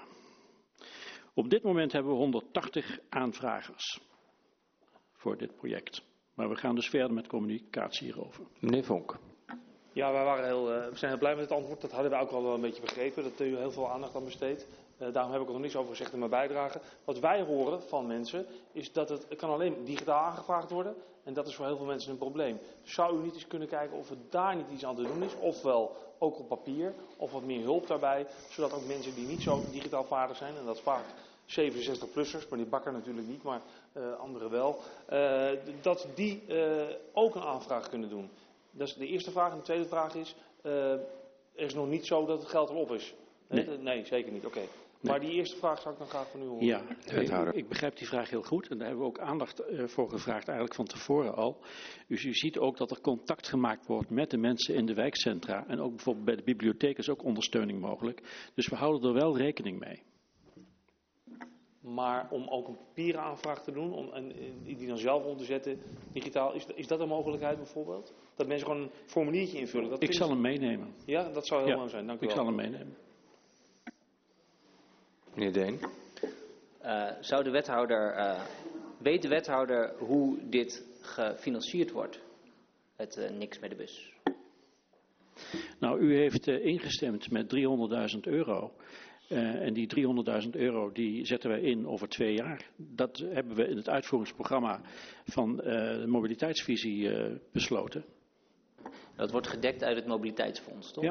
Op dit moment hebben we 180 aanvragers voor dit project. Maar we gaan dus verder met communicatie hierover. Meneer Vonk. Ja, we zijn heel blij met het antwoord. Dat hadden we ook al wel een beetje begrepen, dat u heel veel aandacht aan besteedt. Daarom heb ik er nog niets over gezegd in mijn bijdrage. Wat wij horen van mensen is dat het kan alleen digitaal aangevraagd worden. En dat is voor heel veel mensen een probleem. Zou u niet eens kunnen kijken of er daar niet iets aan te doen is? Ofwel ook op papier, of wat meer hulp daarbij. Zodat ook mensen die niet zo digitaal vaardig zijn, en dat is vaak 67-plussers, maar die bakker natuurlijk niet, maar anderen wel. Dat die ook een aanvraag kunnen doen. Dat is de eerste vraag. En de tweede vraag is, er is nog niet zo dat het geld erop is. Nee, zeker niet. Oké. Nee. Maar die eerste vraag zou ik dan graag van u horen. Ja, ik begrijp die vraag heel goed. En daar hebben we ook aandacht voor gevraagd eigenlijk van tevoren al. Dus u ziet ook dat er contact gemaakt wordt met de mensen in de wijkcentra. En ook bijvoorbeeld bij de bibliotheek is ook ondersteuning mogelijk. Dus we houden er wel rekening mee. Maar om ook een papieren aanvraag te doen, en die dan zelf om te zetten digitaal, is dat een mogelijkheid bijvoorbeeld? Dat mensen gewoon een formuliertje invullen? Ik zal hem meenemen. Ja, dat zou heel mooi zijn. Dank u wel. Ik zal hem meenemen. Meneer Deen. Weet de wethouder hoe dit gefinancierd wordt? Het niks met de bus. Nou, u heeft ingestemd met €300.000. En die €300.000 die zetten wij in over 2 jaar. Dat hebben we in het uitvoeringsprogramma van de mobiliteitsvisie besloten. Dat wordt gedekt uit het mobiliteitsfonds, toch? Ja.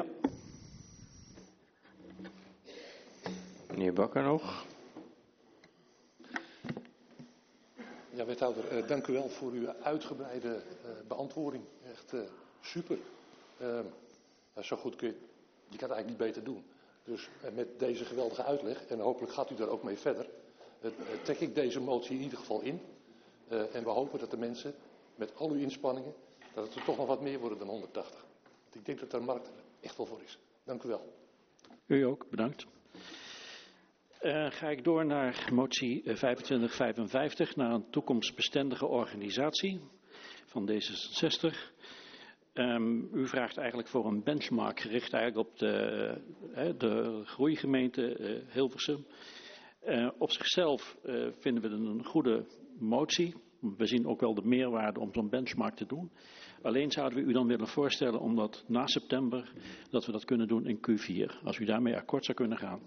Meneer Bakker nog. Ja, wethouder, dank u wel voor uw uitgebreide beantwoording. Echt super. Zo goed kun je kan het eigenlijk niet beter doen. Dus met deze geweldige uitleg, en hopelijk gaat u daar ook mee verder, trek ik deze motie in ieder geval in. En we hopen dat de mensen met al uw inspanningen, dat het er toch nog wat meer worden dan 180. Want ik denk dat daar de markt echt wel voor is. Dank u wel. U ook, bedankt. Ga ik door naar motie 2555, naar een toekomstbestendige organisatie van D66. U vraagt eigenlijk voor een benchmark gericht eigenlijk op de groeigemeente Hilversum. Op zichzelf vinden we het een goede motie. We zien ook wel de meerwaarde om zo'n benchmark te doen. Alleen zouden we u dan willen voorstellen om dat na september, dat we dat kunnen doen in Q4. Als u daarmee akkoord zou kunnen gaan.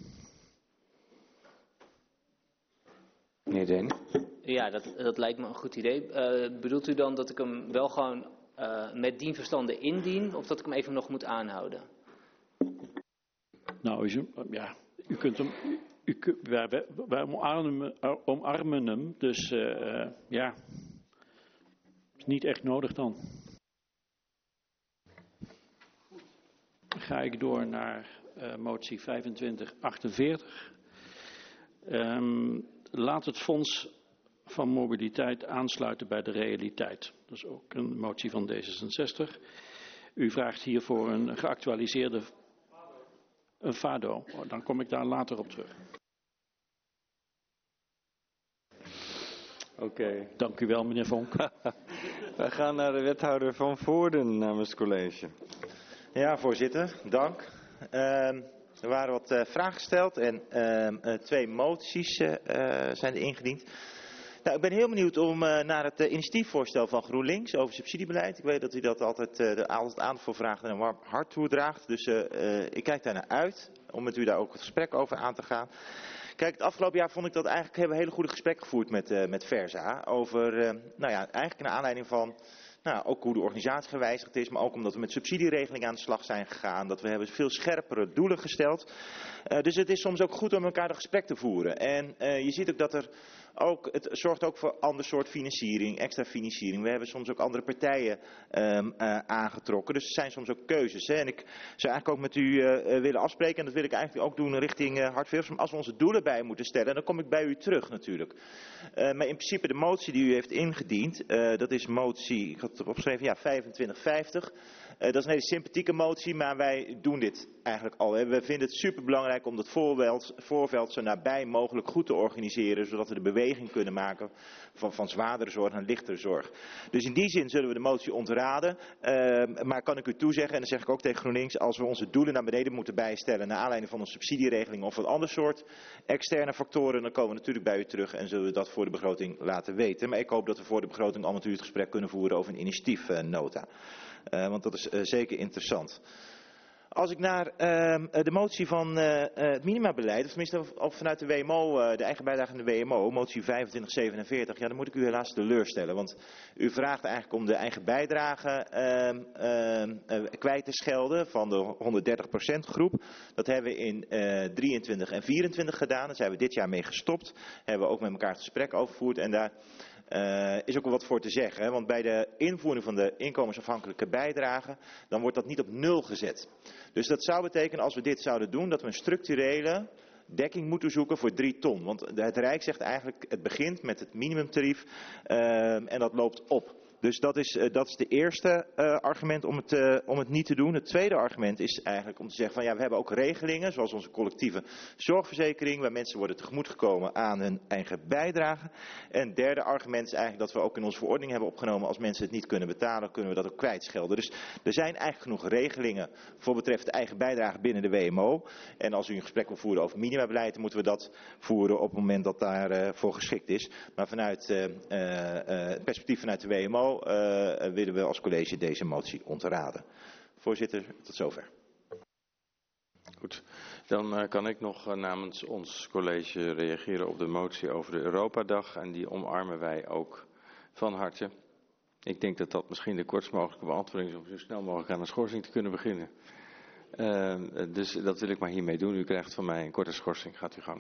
Meneer Deen. Ja, dat lijkt me een goed idee. Bedoelt u dan dat ik hem wel gewoon met dienverstande indien, of dat ik hem even nog moet aanhouden? Nou, u kunt hem... Wij omarmen hem, dus ja, is niet echt nodig dan. Dan ga ik door naar motie 2548. Laat het Fonds van Mobiliteit aansluiten bij de realiteit. Dat is ook een motie van D66. U vraagt hiervoor een geactualiseerde FADO. Dan kom ik daar later op terug. Oké. Dank u wel, meneer Vonk. We gaan naar de wethouder Van Voorden namens het college. Ja, voorzitter, dank. Er waren wat vragen gesteld en 2 moties zijn er ingediend. Nou, ik ben heel benieuwd om naar het initiatiefvoorstel van GroenLinks over subsidiebeleid. Ik weet dat u dat altijd aandacht voor vraagt en een warm hart toedraagt. Dus ik kijk daar naar uit om met u daar ook het gesprek over aan te gaan. Kijk, het afgelopen jaar vond ik dat eigenlijk hebben we hele goede gesprekken gevoerd met Versa. Over, eigenlijk naar aanleiding van ook hoe de organisatie gewijzigd is. Maar ook omdat we met subsidieregelingen aan de slag zijn gegaan. Dat we hebben veel scherpere doelen gesteld. Dus het is soms ook goed om elkaar een gesprek te voeren. En je ziet ook dat het zorgt ook voor ander soort financiering, extra financiering. We hebben soms ook andere partijen aangetrokken. Dus er zijn soms ook keuzes. Hè. En ik zou eigenlijk ook met u willen afspreken. En dat wil ik eigenlijk ook doen richting Hart-Veelsum. Als we onze doelen bij moeten stellen, dan kom ik bij u terug natuurlijk. Maar in principe de motie die u heeft ingediend, dat is motie, ik had het opgeschreven, 2550. Dat is een hele sympathieke motie, maar wij doen dit eigenlijk al. Hè. We vinden het superbelangrijk om dat voorveld zo nabij mogelijk goed te organiseren, zodat we de beweging kunnen maken van zwaardere zorg naar lichtere zorg. Dus in die zin zullen we de motie ontraden. Maar kan ik u toezeggen, en dat zeg ik ook tegen GroenLinks, als we onze doelen naar beneden moeten bijstellen naar aanleiding van een subsidieregeling of wat ander soort externe factoren, dan komen we natuurlijk bij u terug en zullen we dat voor de begroting laten weten. Maar ik hoop dat we voor de begroting al met u het gesprek kunnen voeren over een initiatiefnota. Want dat is zeker interessant. Als ik naar de motie van het minimabeleid, of tenminste of vanuit de WMO, de eigen bijdrage aan de WMO, motie 2547, dan moet ik u helaas teleurstellen. Want u vraagt eigenlijk om de eigen bijdrage kwijt te schelden van de 130% groep. Dat hebben we in 23 en 24 gedaan. Daar zijn we dit jaar mee gestopt. Hebben we ook met elkaar het gesprek over gevoerd en daar is ook wel wat voor te zeggen. Hè? Want bij de invoering van de inkomensafhankelijke bijdrage, dan wordt dat niet op 0 gezet. Dus dat zou betekenen, als we dit zouden doen, dat we een structurele dekking moeten zoeken voor 3 ton. Want het Rijk zegt eigenlijk, het begint met het minimumtarief en dat loopt op. Dus dat is de eerste argument om het niet te doen. Het tweede argument is eigenlijk om te zeggen van we hebben ook regelingen, zoals onze collectieve zorgverzekering, waar mensen worden tegemoetgekomen aan hun eigen bijdrage. En het derde argument is eigenlijk dat we ook in onze verordening hebben opgenomen, als mensen het niet kunnen betalen, kunnen we dat ook kwijtschelden. Dus er zijn eigenlijk genoeg regelingen voor betreft de eigen bijdrage binnen de WMO. En als u een gesprek wil voeren over minimabeleid, dan moeten we dat voeren op het moment dat daarvoor geschikt is. Maar vanuit het perspectief vanuit de WMO willen we als college deze motie ontraden. Voorzitter, tot zover. Goed, dan kan ik nog namens ons college reageren op de motie over de Europadag. En die omarmen wij ook van harte. Ik denk dat dat misschien de kortst mogelijke beantwoording is om zo snel mogelijk aan een schorsing te kunnen beginnen. Dus dat wil ik maar hiermee doen. U krijgt van mij een korte schorsing. Gaat uw gang.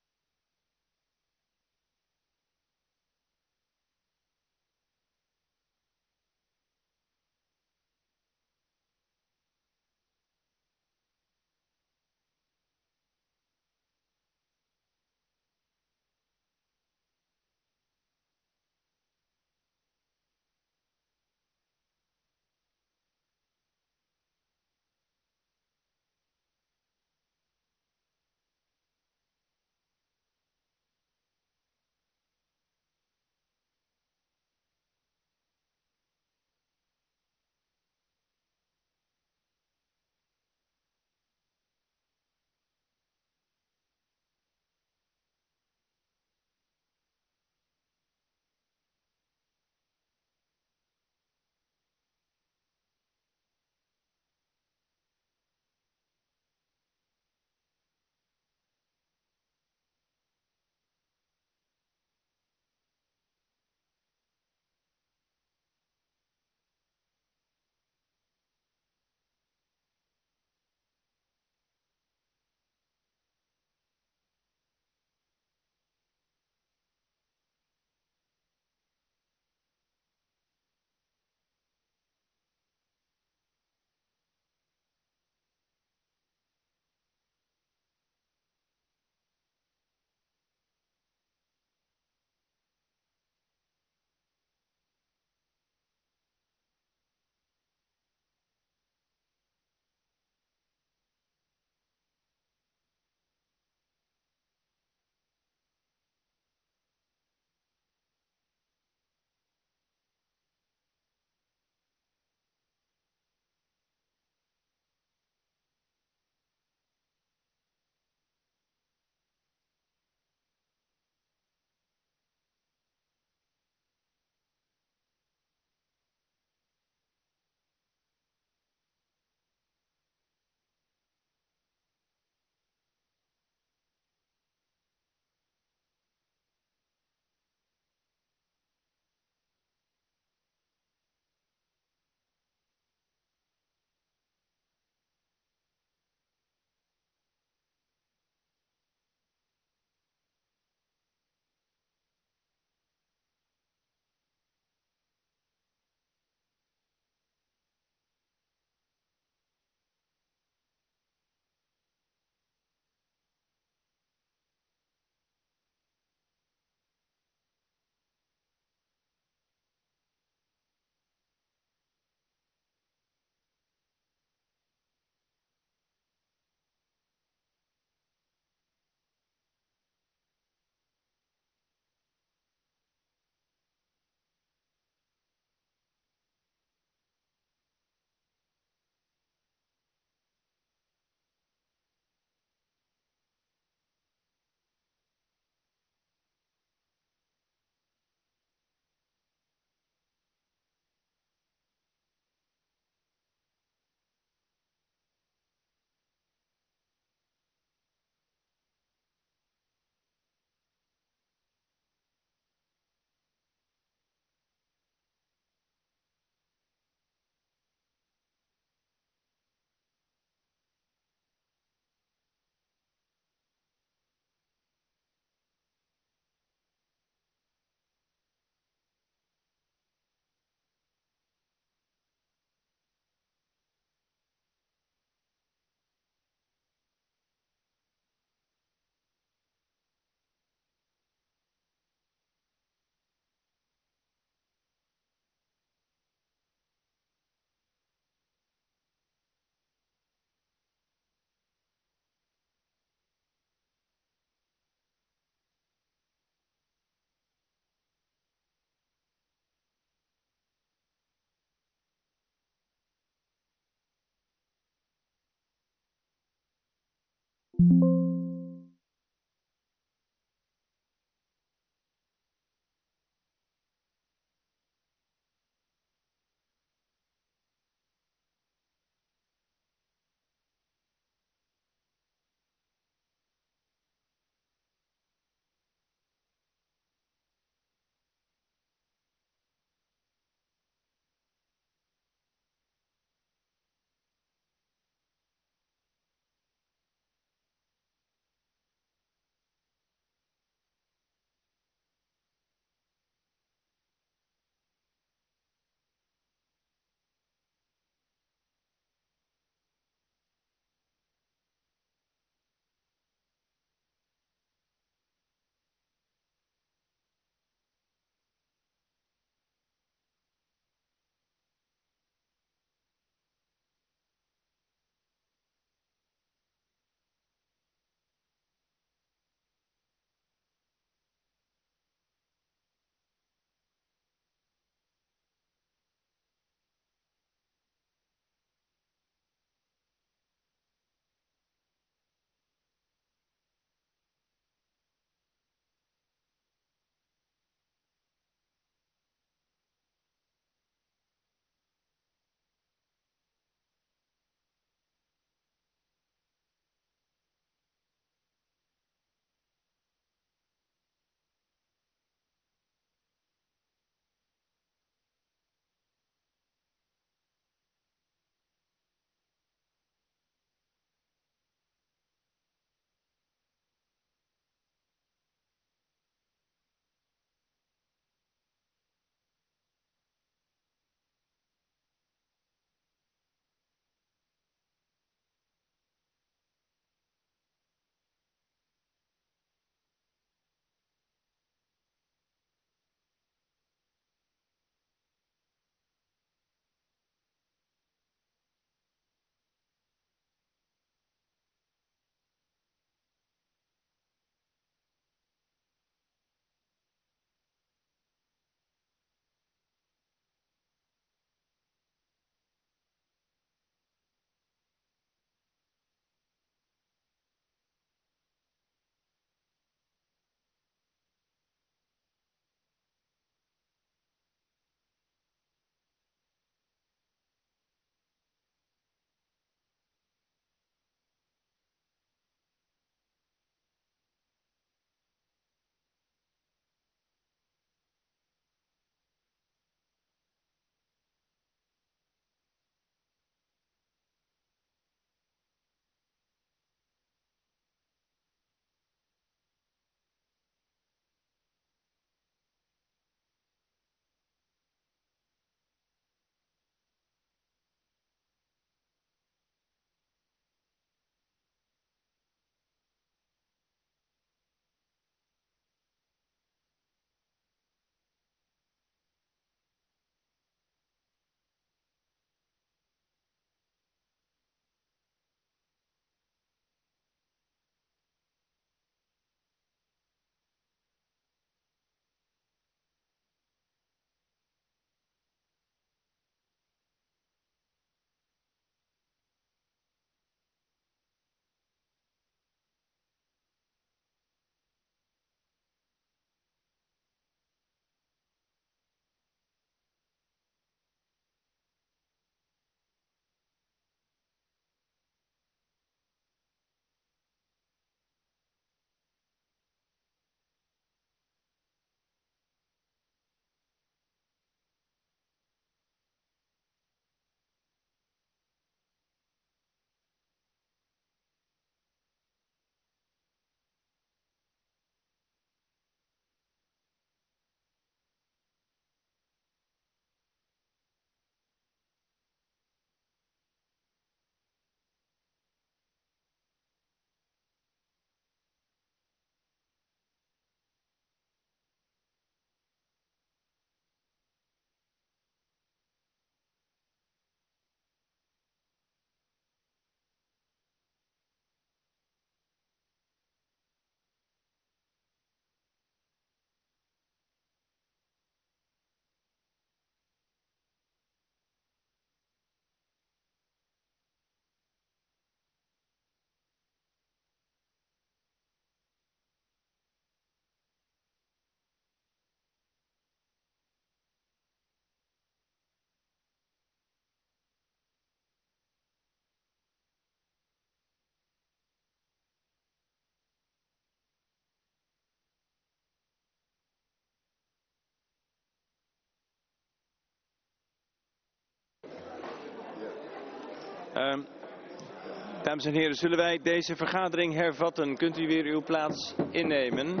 Dames en heren, zullen wij deze vergadering hervatten? Kunt u weer uw plaats innemen?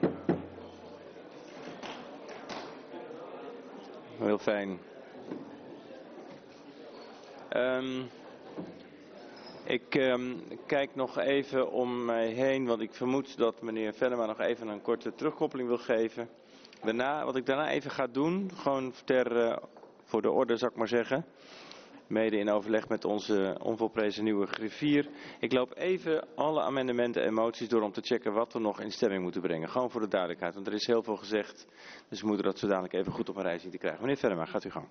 Heel fijn. Ik kijk nog even om mij heen, want ik vermoed dat meneer Venema nog even een korte terugkoppeling wil geven. Wat ik daarna even ga doen, gewoon voor de orde zou ik maar zeggen, mede in overleg met onze onvolprezen nieuwe griffier. Ik loop even alle amendementen en moties door om te checken wat we nog in stemming moeten brengen. Gewoon voor de duidelijkheid, want er is heel veel gezegd, dus we moeten dat zo dadelijk even goed op een rij zien te krijgen. Meneer Venema, gaat u gang.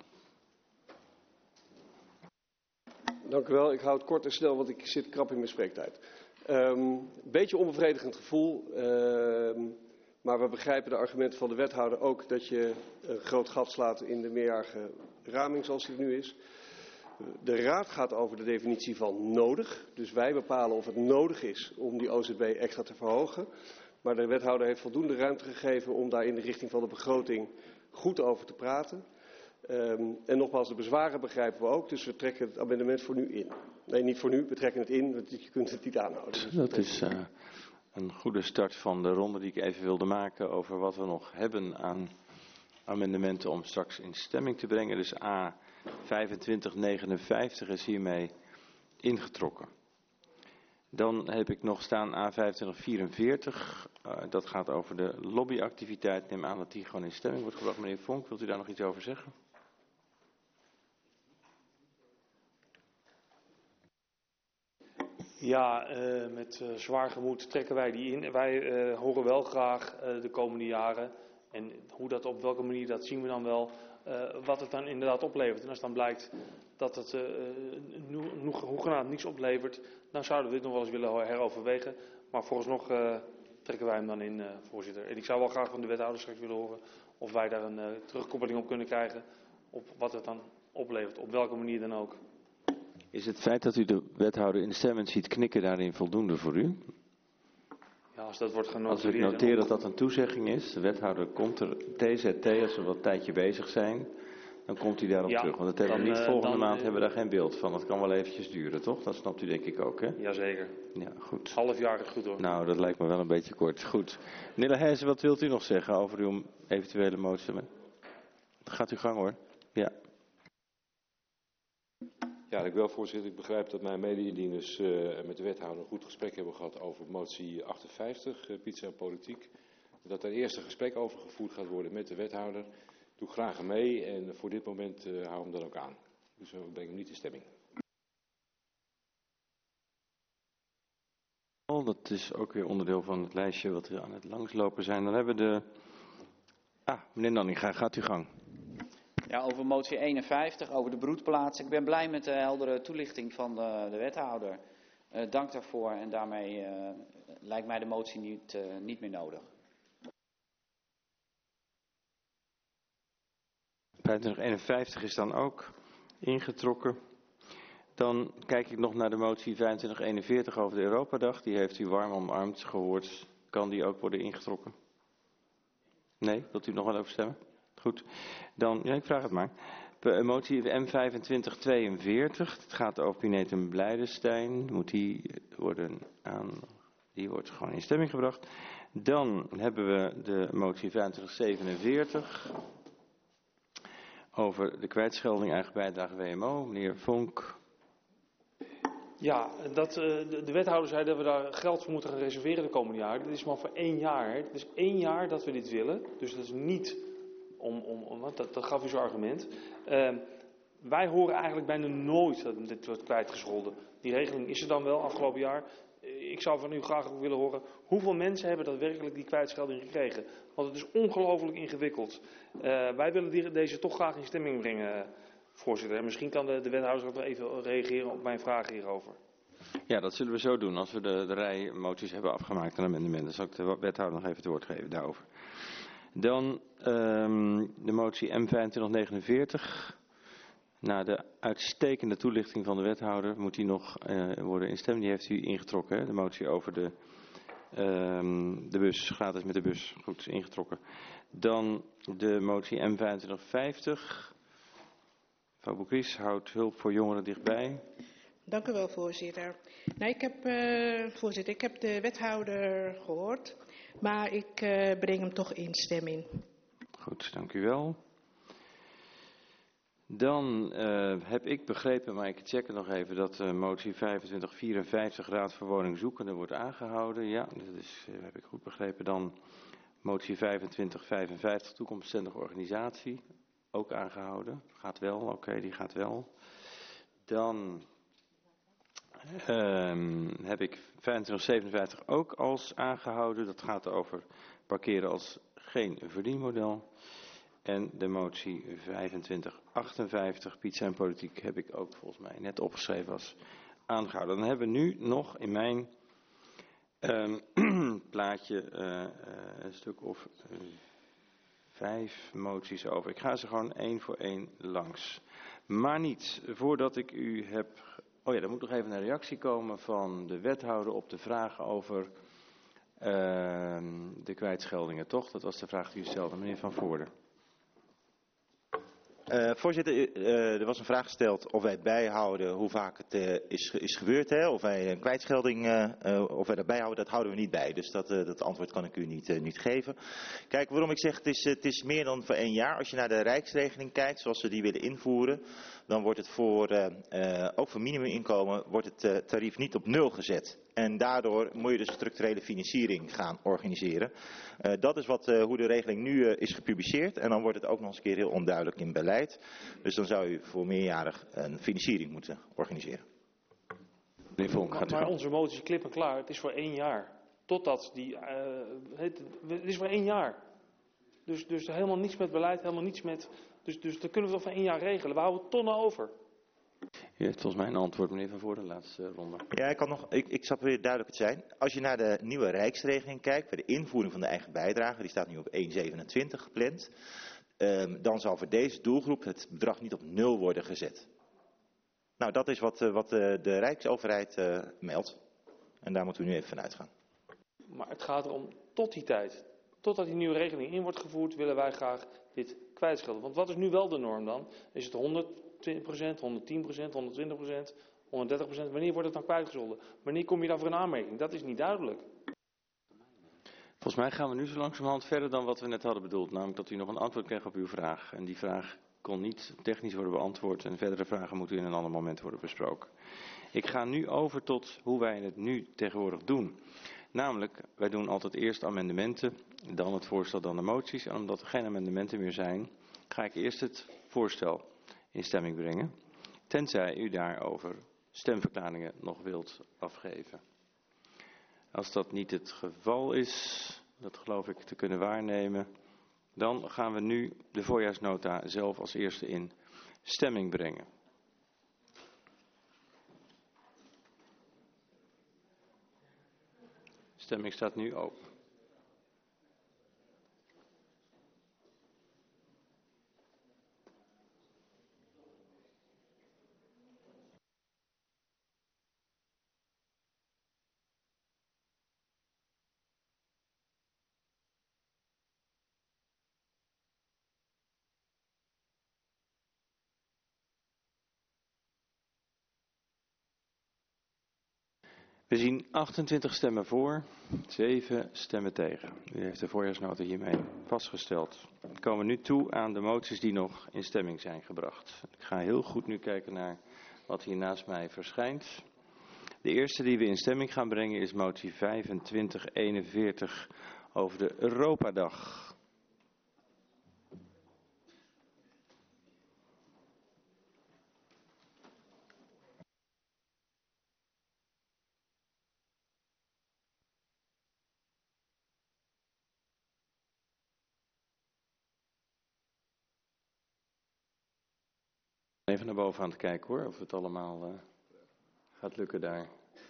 Dank u wel. Ik hou het kort en snel, want ik zit krap in mijn spreektijd. Een beetje onbevredigend gevoel, maar we begrijpen de argumenten van de wethouder ook dat je een groot gat slaat in de meerjarige raming zoals die nu is. De raad gaat over de definitie van nodig, dus wij bepalen of het nodig is om die OZB extra te verhogen. Maar de wethouder heeft voldoende ruimte gegeven om daar in de richting van de begroting goed over te praten. En nogmaals, de bezwaren begrijpen we ook, dus we trekken het amendement voor nu in. Nee, niet voor nu, we trekken het in, want je kunt het niet aanhouden. Dus dat is een goede start van de ronde die ik even wilde maken over wat we nog hebben aan amendementen om straks in stemming te brengen. Dus A 2559 is hiermee ingetrokken. Dan heb ik nog staan A 2544, dat gaat over de lobbyactiviteit. Ik neem aan dat die gewoon in stemming wordt gebracht. Meneer Vonk, wilt u daar nog iets over zeggen? Ja, met zwaar gemoed trekken wij die in. Wij horen wel graag de komende jaren, en hoe dat op welke manier, dat zien we dan wel, wat het dan inderdaad oplevert. En als dan blijkt dat het hoegenaamd niets oplevert, dan zouden we dit nog wel eens willen heroverwegen. Maar vooralsnog trekken wij hem dan in, voorzitter. En ik zou wel graag van de wethouder straks willen horen of wij daar een terugkoppeling op kunnen krijgen op wat het dan oplevert, op welke manier dan ook. Is het feit dat u de wethouder instemmend ziet knikken daarin voldoende voor u? Ja, als dat wordt genoteerd. Als ik noteer dat dat een toezegging is, de wethouder komt er, TZT, als we wat tijdje bezig zijn, dan komt hij daarop terug. Want dat hebben we niet volgende maand, hebben we daar geen beeld van. Dat kan wel eventjes duren, toch? Dat snapt u denk ik ook, hè? Jazeker. Ja, goed. Half jaar is goed hoor. Nou, dat lijkt me wel een beetje kort. Goed. Meneer Leijzen, wat wilt u nog zeggen over uw eventuele motie? Gaat u gang hoor. Ja. Ja, ik wel, voorzitter. Ik begrijp dat mijn mede-indieners met de wethouder een goed gesprek hebben gehad over motie 58, pizza en politiek. Dat er eerst een gesprek over gevoerd gaat worden met de wethouder. Doe graag mee en voor dit moment hou hem dan ook aan. Dus we brengen hem niet in stemming. Dat is ook weer onderdeel van het lijstje wat we aan het langslopen zijn. Dan hebben we de... meneer Nanninga, gaat u gang. Ja, over motie 51, over de broedplaats. Ik ben blij met de heldere toelichting van de wethouder. Dank daarvoor en daarmee lijkt mij de motie niet meer nodig. 2551 is dan ook ingetrokken. Dan kijk ik nog naar de motie 2541 over de Europadag. Die heeft u warm omarmd gehoord. Kan die ook worden ingetrokken? Nee, wilt u nog wel over stemmen? Goed, dan, ja, ik vraag het maar. Motie M2542, het gaat over Pinetum Blijdenstein. Die wordt gewoon in stemming gebracht. Dan hebben we de motie 2547 over de kwijtschelding eigen bijdrage WMO. Meneer Vonk. Ja, de wethouder zei dat we daar geld voor moeten gaan reserveren de komende jaren. Dit is maar voor 1 jaar. Het is 1 jaar dat we dit willen. Dus dat is niet dat gaf u zo'n argument. Wij horen eigenlijk bijna nooit dat dit wordt kwijtgescholden. Die regeling is er dan wel afgelopen jaar. Ik zou van u graag ook willen horen hoeveel mensen hebben daadwerkelijk die kwijtschelding gekregen. Want het is ongelooflijk ingewikkeld. Wij willen deze toch graag in stemming brengen, voorzitter. En misschien kan de wethouder ook nog even reageren op mijn vragen hierover. Ja, dat zullen we zo doen. Als we de rij moties hebben afgemaakt en amendementen, zal ik de wethouder nog even het woord geven daarover. Dan de motie M2549. Na de uitstekende toelichting van de wethouder moet die nog worden instemd. Die heeft u ingetrokken, hè? De motie over de bus, gratis met de bus. Goed, ingetrokken. Dan de motie M2550. Mevrouw Boekries, houdt hulp voor jongeren dichtbij. Dank u wel, voorzitter. Nou, voorzitter, ik heb de wethouder gehoord, maar ik breng hem toch in stemming. Goed, dank u wel. Dan heb ik begrepen, maar ik check het nog even, dat motie 2554 Raad voor Woningzoekenden wordt aangehouden. Ja, dat heb ik goed begrepen. Dan motie 2555 Toekomstbestendige Organisatie, ook aangehouden. Gaat wel, oké, die gaat wel. Dan heb ik 2557 ook als aangehouden. Dat gaat over parkeren als geen verdienmodel. En de motie 2558, Piet zijn politiek, heb ik ook volgens mij net opgeschreven als aangehouden. Dan hebben we nu nog in mijn plaatje een stuk of 5 moties over. Ik ga ze gewoon één voor één langs. Maar niet voordat ik u heb... Oh ja, er moet nog even een reactie komen van de wethouder op de vraag over de kwijtscheldingen, toch? Dat was de vraag die u stelde, meneer Van Voorde. Voorzitter, er was een vraag gesteld of wij bijhouden hoe vaak het is gebeurd. Hè? Of wij een kwijtschelding, of wij dat bijhouden, dat houden we niet bij. Dus dat antwoord kan ik u niet geven. Kijk, waarom ik zeg het is meer dan voor 1 jaar. Als je naar de Rijksregeling kijkt, zoals we die willen invoeren, dan wordt het ook voor minimuminkomen wordt het tarief niet op 0 gezet. En daardoor moet je dus structurele financiering gaan organiseren. Dat is hoe de regeling nu is gepubliceerd. En dan wordt het ook nog eens een keer heel onduidelijk in beleid. Dus dan zou u voor meerjarig een financiering moeten organiseren. Meneer Vonk, gaat u maar onze motie is klip en klaar. Het is voor 1 jaar. Totdat die... het is voor 1 jaar. Dus helemaal niets met beleid, helemaal niets met... Dus dat kunnen we toch voor 1 jaar regelen. We houden tonnen over. U heeft volgens mij een antwoord, meneer Van Voorde, de laatste ronde. Ja, ik zal proberen duidelijk te zijn. Als je naar de nieuwe Rijksregeling kijkt, bij de invoering van de eigen bijdrage, die staat nu op 1,27 gepland, dan zal voor deze doelgroep het bedrag niet op 0 worden gezet. Nou, dat is wat de Rijksoverheid meldt. En daar moeten we nu even van uitgaan. Maar het gaat erom, tot die tijd, totdat die nieuwe regeling in wordt gevoerd, willen wij graag dit kwijtschelden. Want wat is nu wel de norm dan? Is het 100%, 110%, 120%, 130%? Wanneer wordt het dan kwijtgescholden? Wanneer kom je dan voor een aanmerking? Dat is niet duidelijk. Volgens mij gaan we nu zo langzamerhand verder dan wat we net hadden bedoeld. Namelijk dat u nog een antwoord kreeg op uw vraag. En die vraag kon niet technisch worden beantwoord. En verdere vragen moeten in een ander moment worden besproken. Ik ga nu over tot hoe wij het nu tegenwoordig doen. Namelijk, wij doen altijd eerst amendementen, dan het voorstel, dan de moties. En omdat er geen amendementen meer zijn, ga ik eerst het voorstel in stemming brengen. Tenzij u daarover stemverklaringen nog wilt afgeven. Als dat niet het geval is, dat geloof ik te kunnen waarnemen, dan gaan we nu de voorjaarsnota zelf als eerste in stemming brengen. De stemming staat nu open. We zien 28 stemmen voor, 7 stemmen tegen. U heeft de voorjaarsnota hiermee vastgesteld. We komen nu toe aan de moties die nog in stemming zijn gebracht. Ik ga heel goed nu kijken naar wat hier naast mij verschijnt. De eerste die we in stemming gaan brengen is motie 2541 over de Europadag. Even naar boven aan het kijken hoor, of het allemaal gaat lukken daar.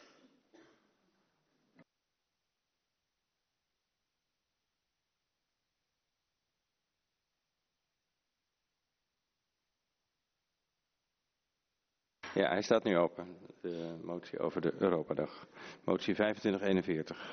Ja, hij staat nu open, de motie over de Europadag. Motie 2541.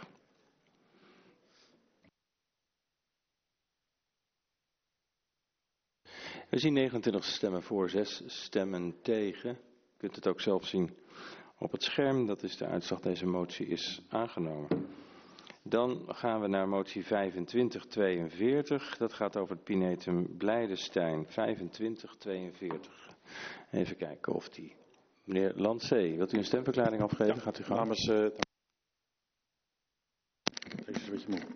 We zien 29 stemmen voor, 6 stemmen tegen. U kunt het ook zelf zien op het scherm. Dat is de uitslag. Deze motie is aangenomen. Dan gaan we naar motie 2542. Dat gaat over het Pinetum Blijdenstein. 2542. Even kijken of die... Meneer Landzee, wilt u een stemverklaring afgeven? Ja, gaat u gaan? Namens... Deze is een beetje moe.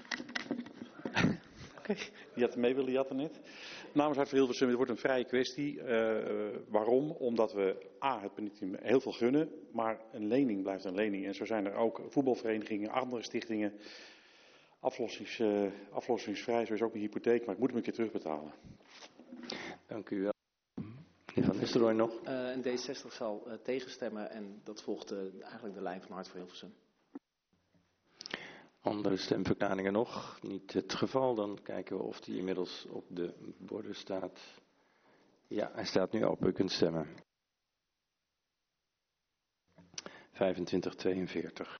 Oké, die had mee willen, die had er net. Namens Hart voor Hilversum, het wordt een vrije kwestie. Waarom? Omdat we het Pinetum heel veel gunnen, maar een lening blijft een lening. En zo zijn er ook voetbalverenigingen, andere stichtingen, aflossingsvrij, zoals ook een hypotheek, maar ik moet hem een keer terugbetalen. Dank u wel. Meneer Van Nistelrooy nog? En D60 zal tegenstemmen en dat volgt eigenlijk de lijn van Hart voor Hilversum. Andere stemverklaringen nog? Niet het geval. Dan kijken we of die inmiddels op de borden staat. Ja, hij staat nu open. U kunt stemmen. 2542.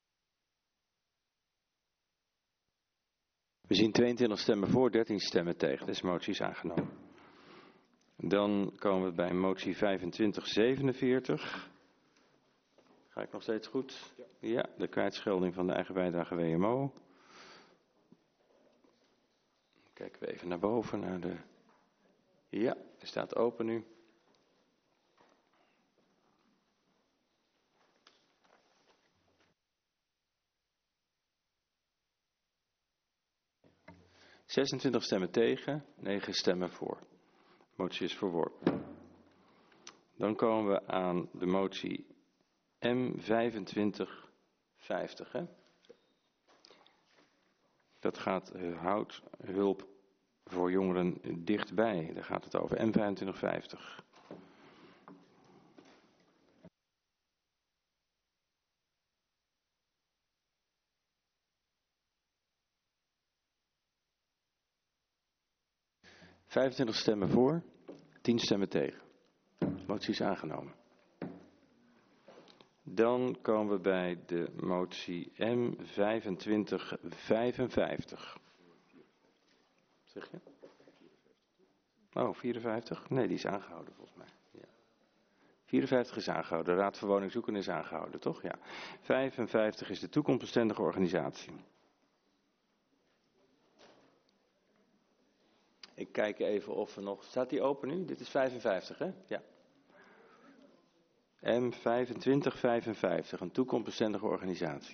We zien 22 stemmen voor, 13 stemmen tegen. Deze motie is aangenomen. Dan komen we bij motie 2547. Ga ik nog steeds goed? Ja, de kwijtschelding van de eigen bijdrage WMO. Kijken we even naar boven, naar de... Ja, hij staat open nu. ...26 stemmen tegen, 9 stemmen voor. De motie is verworpen. Dan komen we aan de motie M2550. Hè? Dat gaat houdhulp voor jongeren dichtbij. Daar gaat het over M2550. ...25 stemmen voor, 10 stemmen tegen. De motie is aangenomen. Dan komen we bij de motie M2555. Zeg je? Oh, 54? Nee, die is aangehouden volgens mij. Ja. 54 is aangehouden. De Raad voor Woningzoeken is aangehouden, toch? Ja. 55 is de toekomstbestendige organisatie. Ik kijk even of er nog... Staat die open nu? Dit is 55, hè? Ja. M2555, een toekomstbestendige organisatie.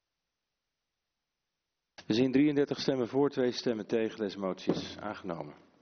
We zien 33 stemmen voor, 2 stemmen tegen. Deze motie is aangenomen.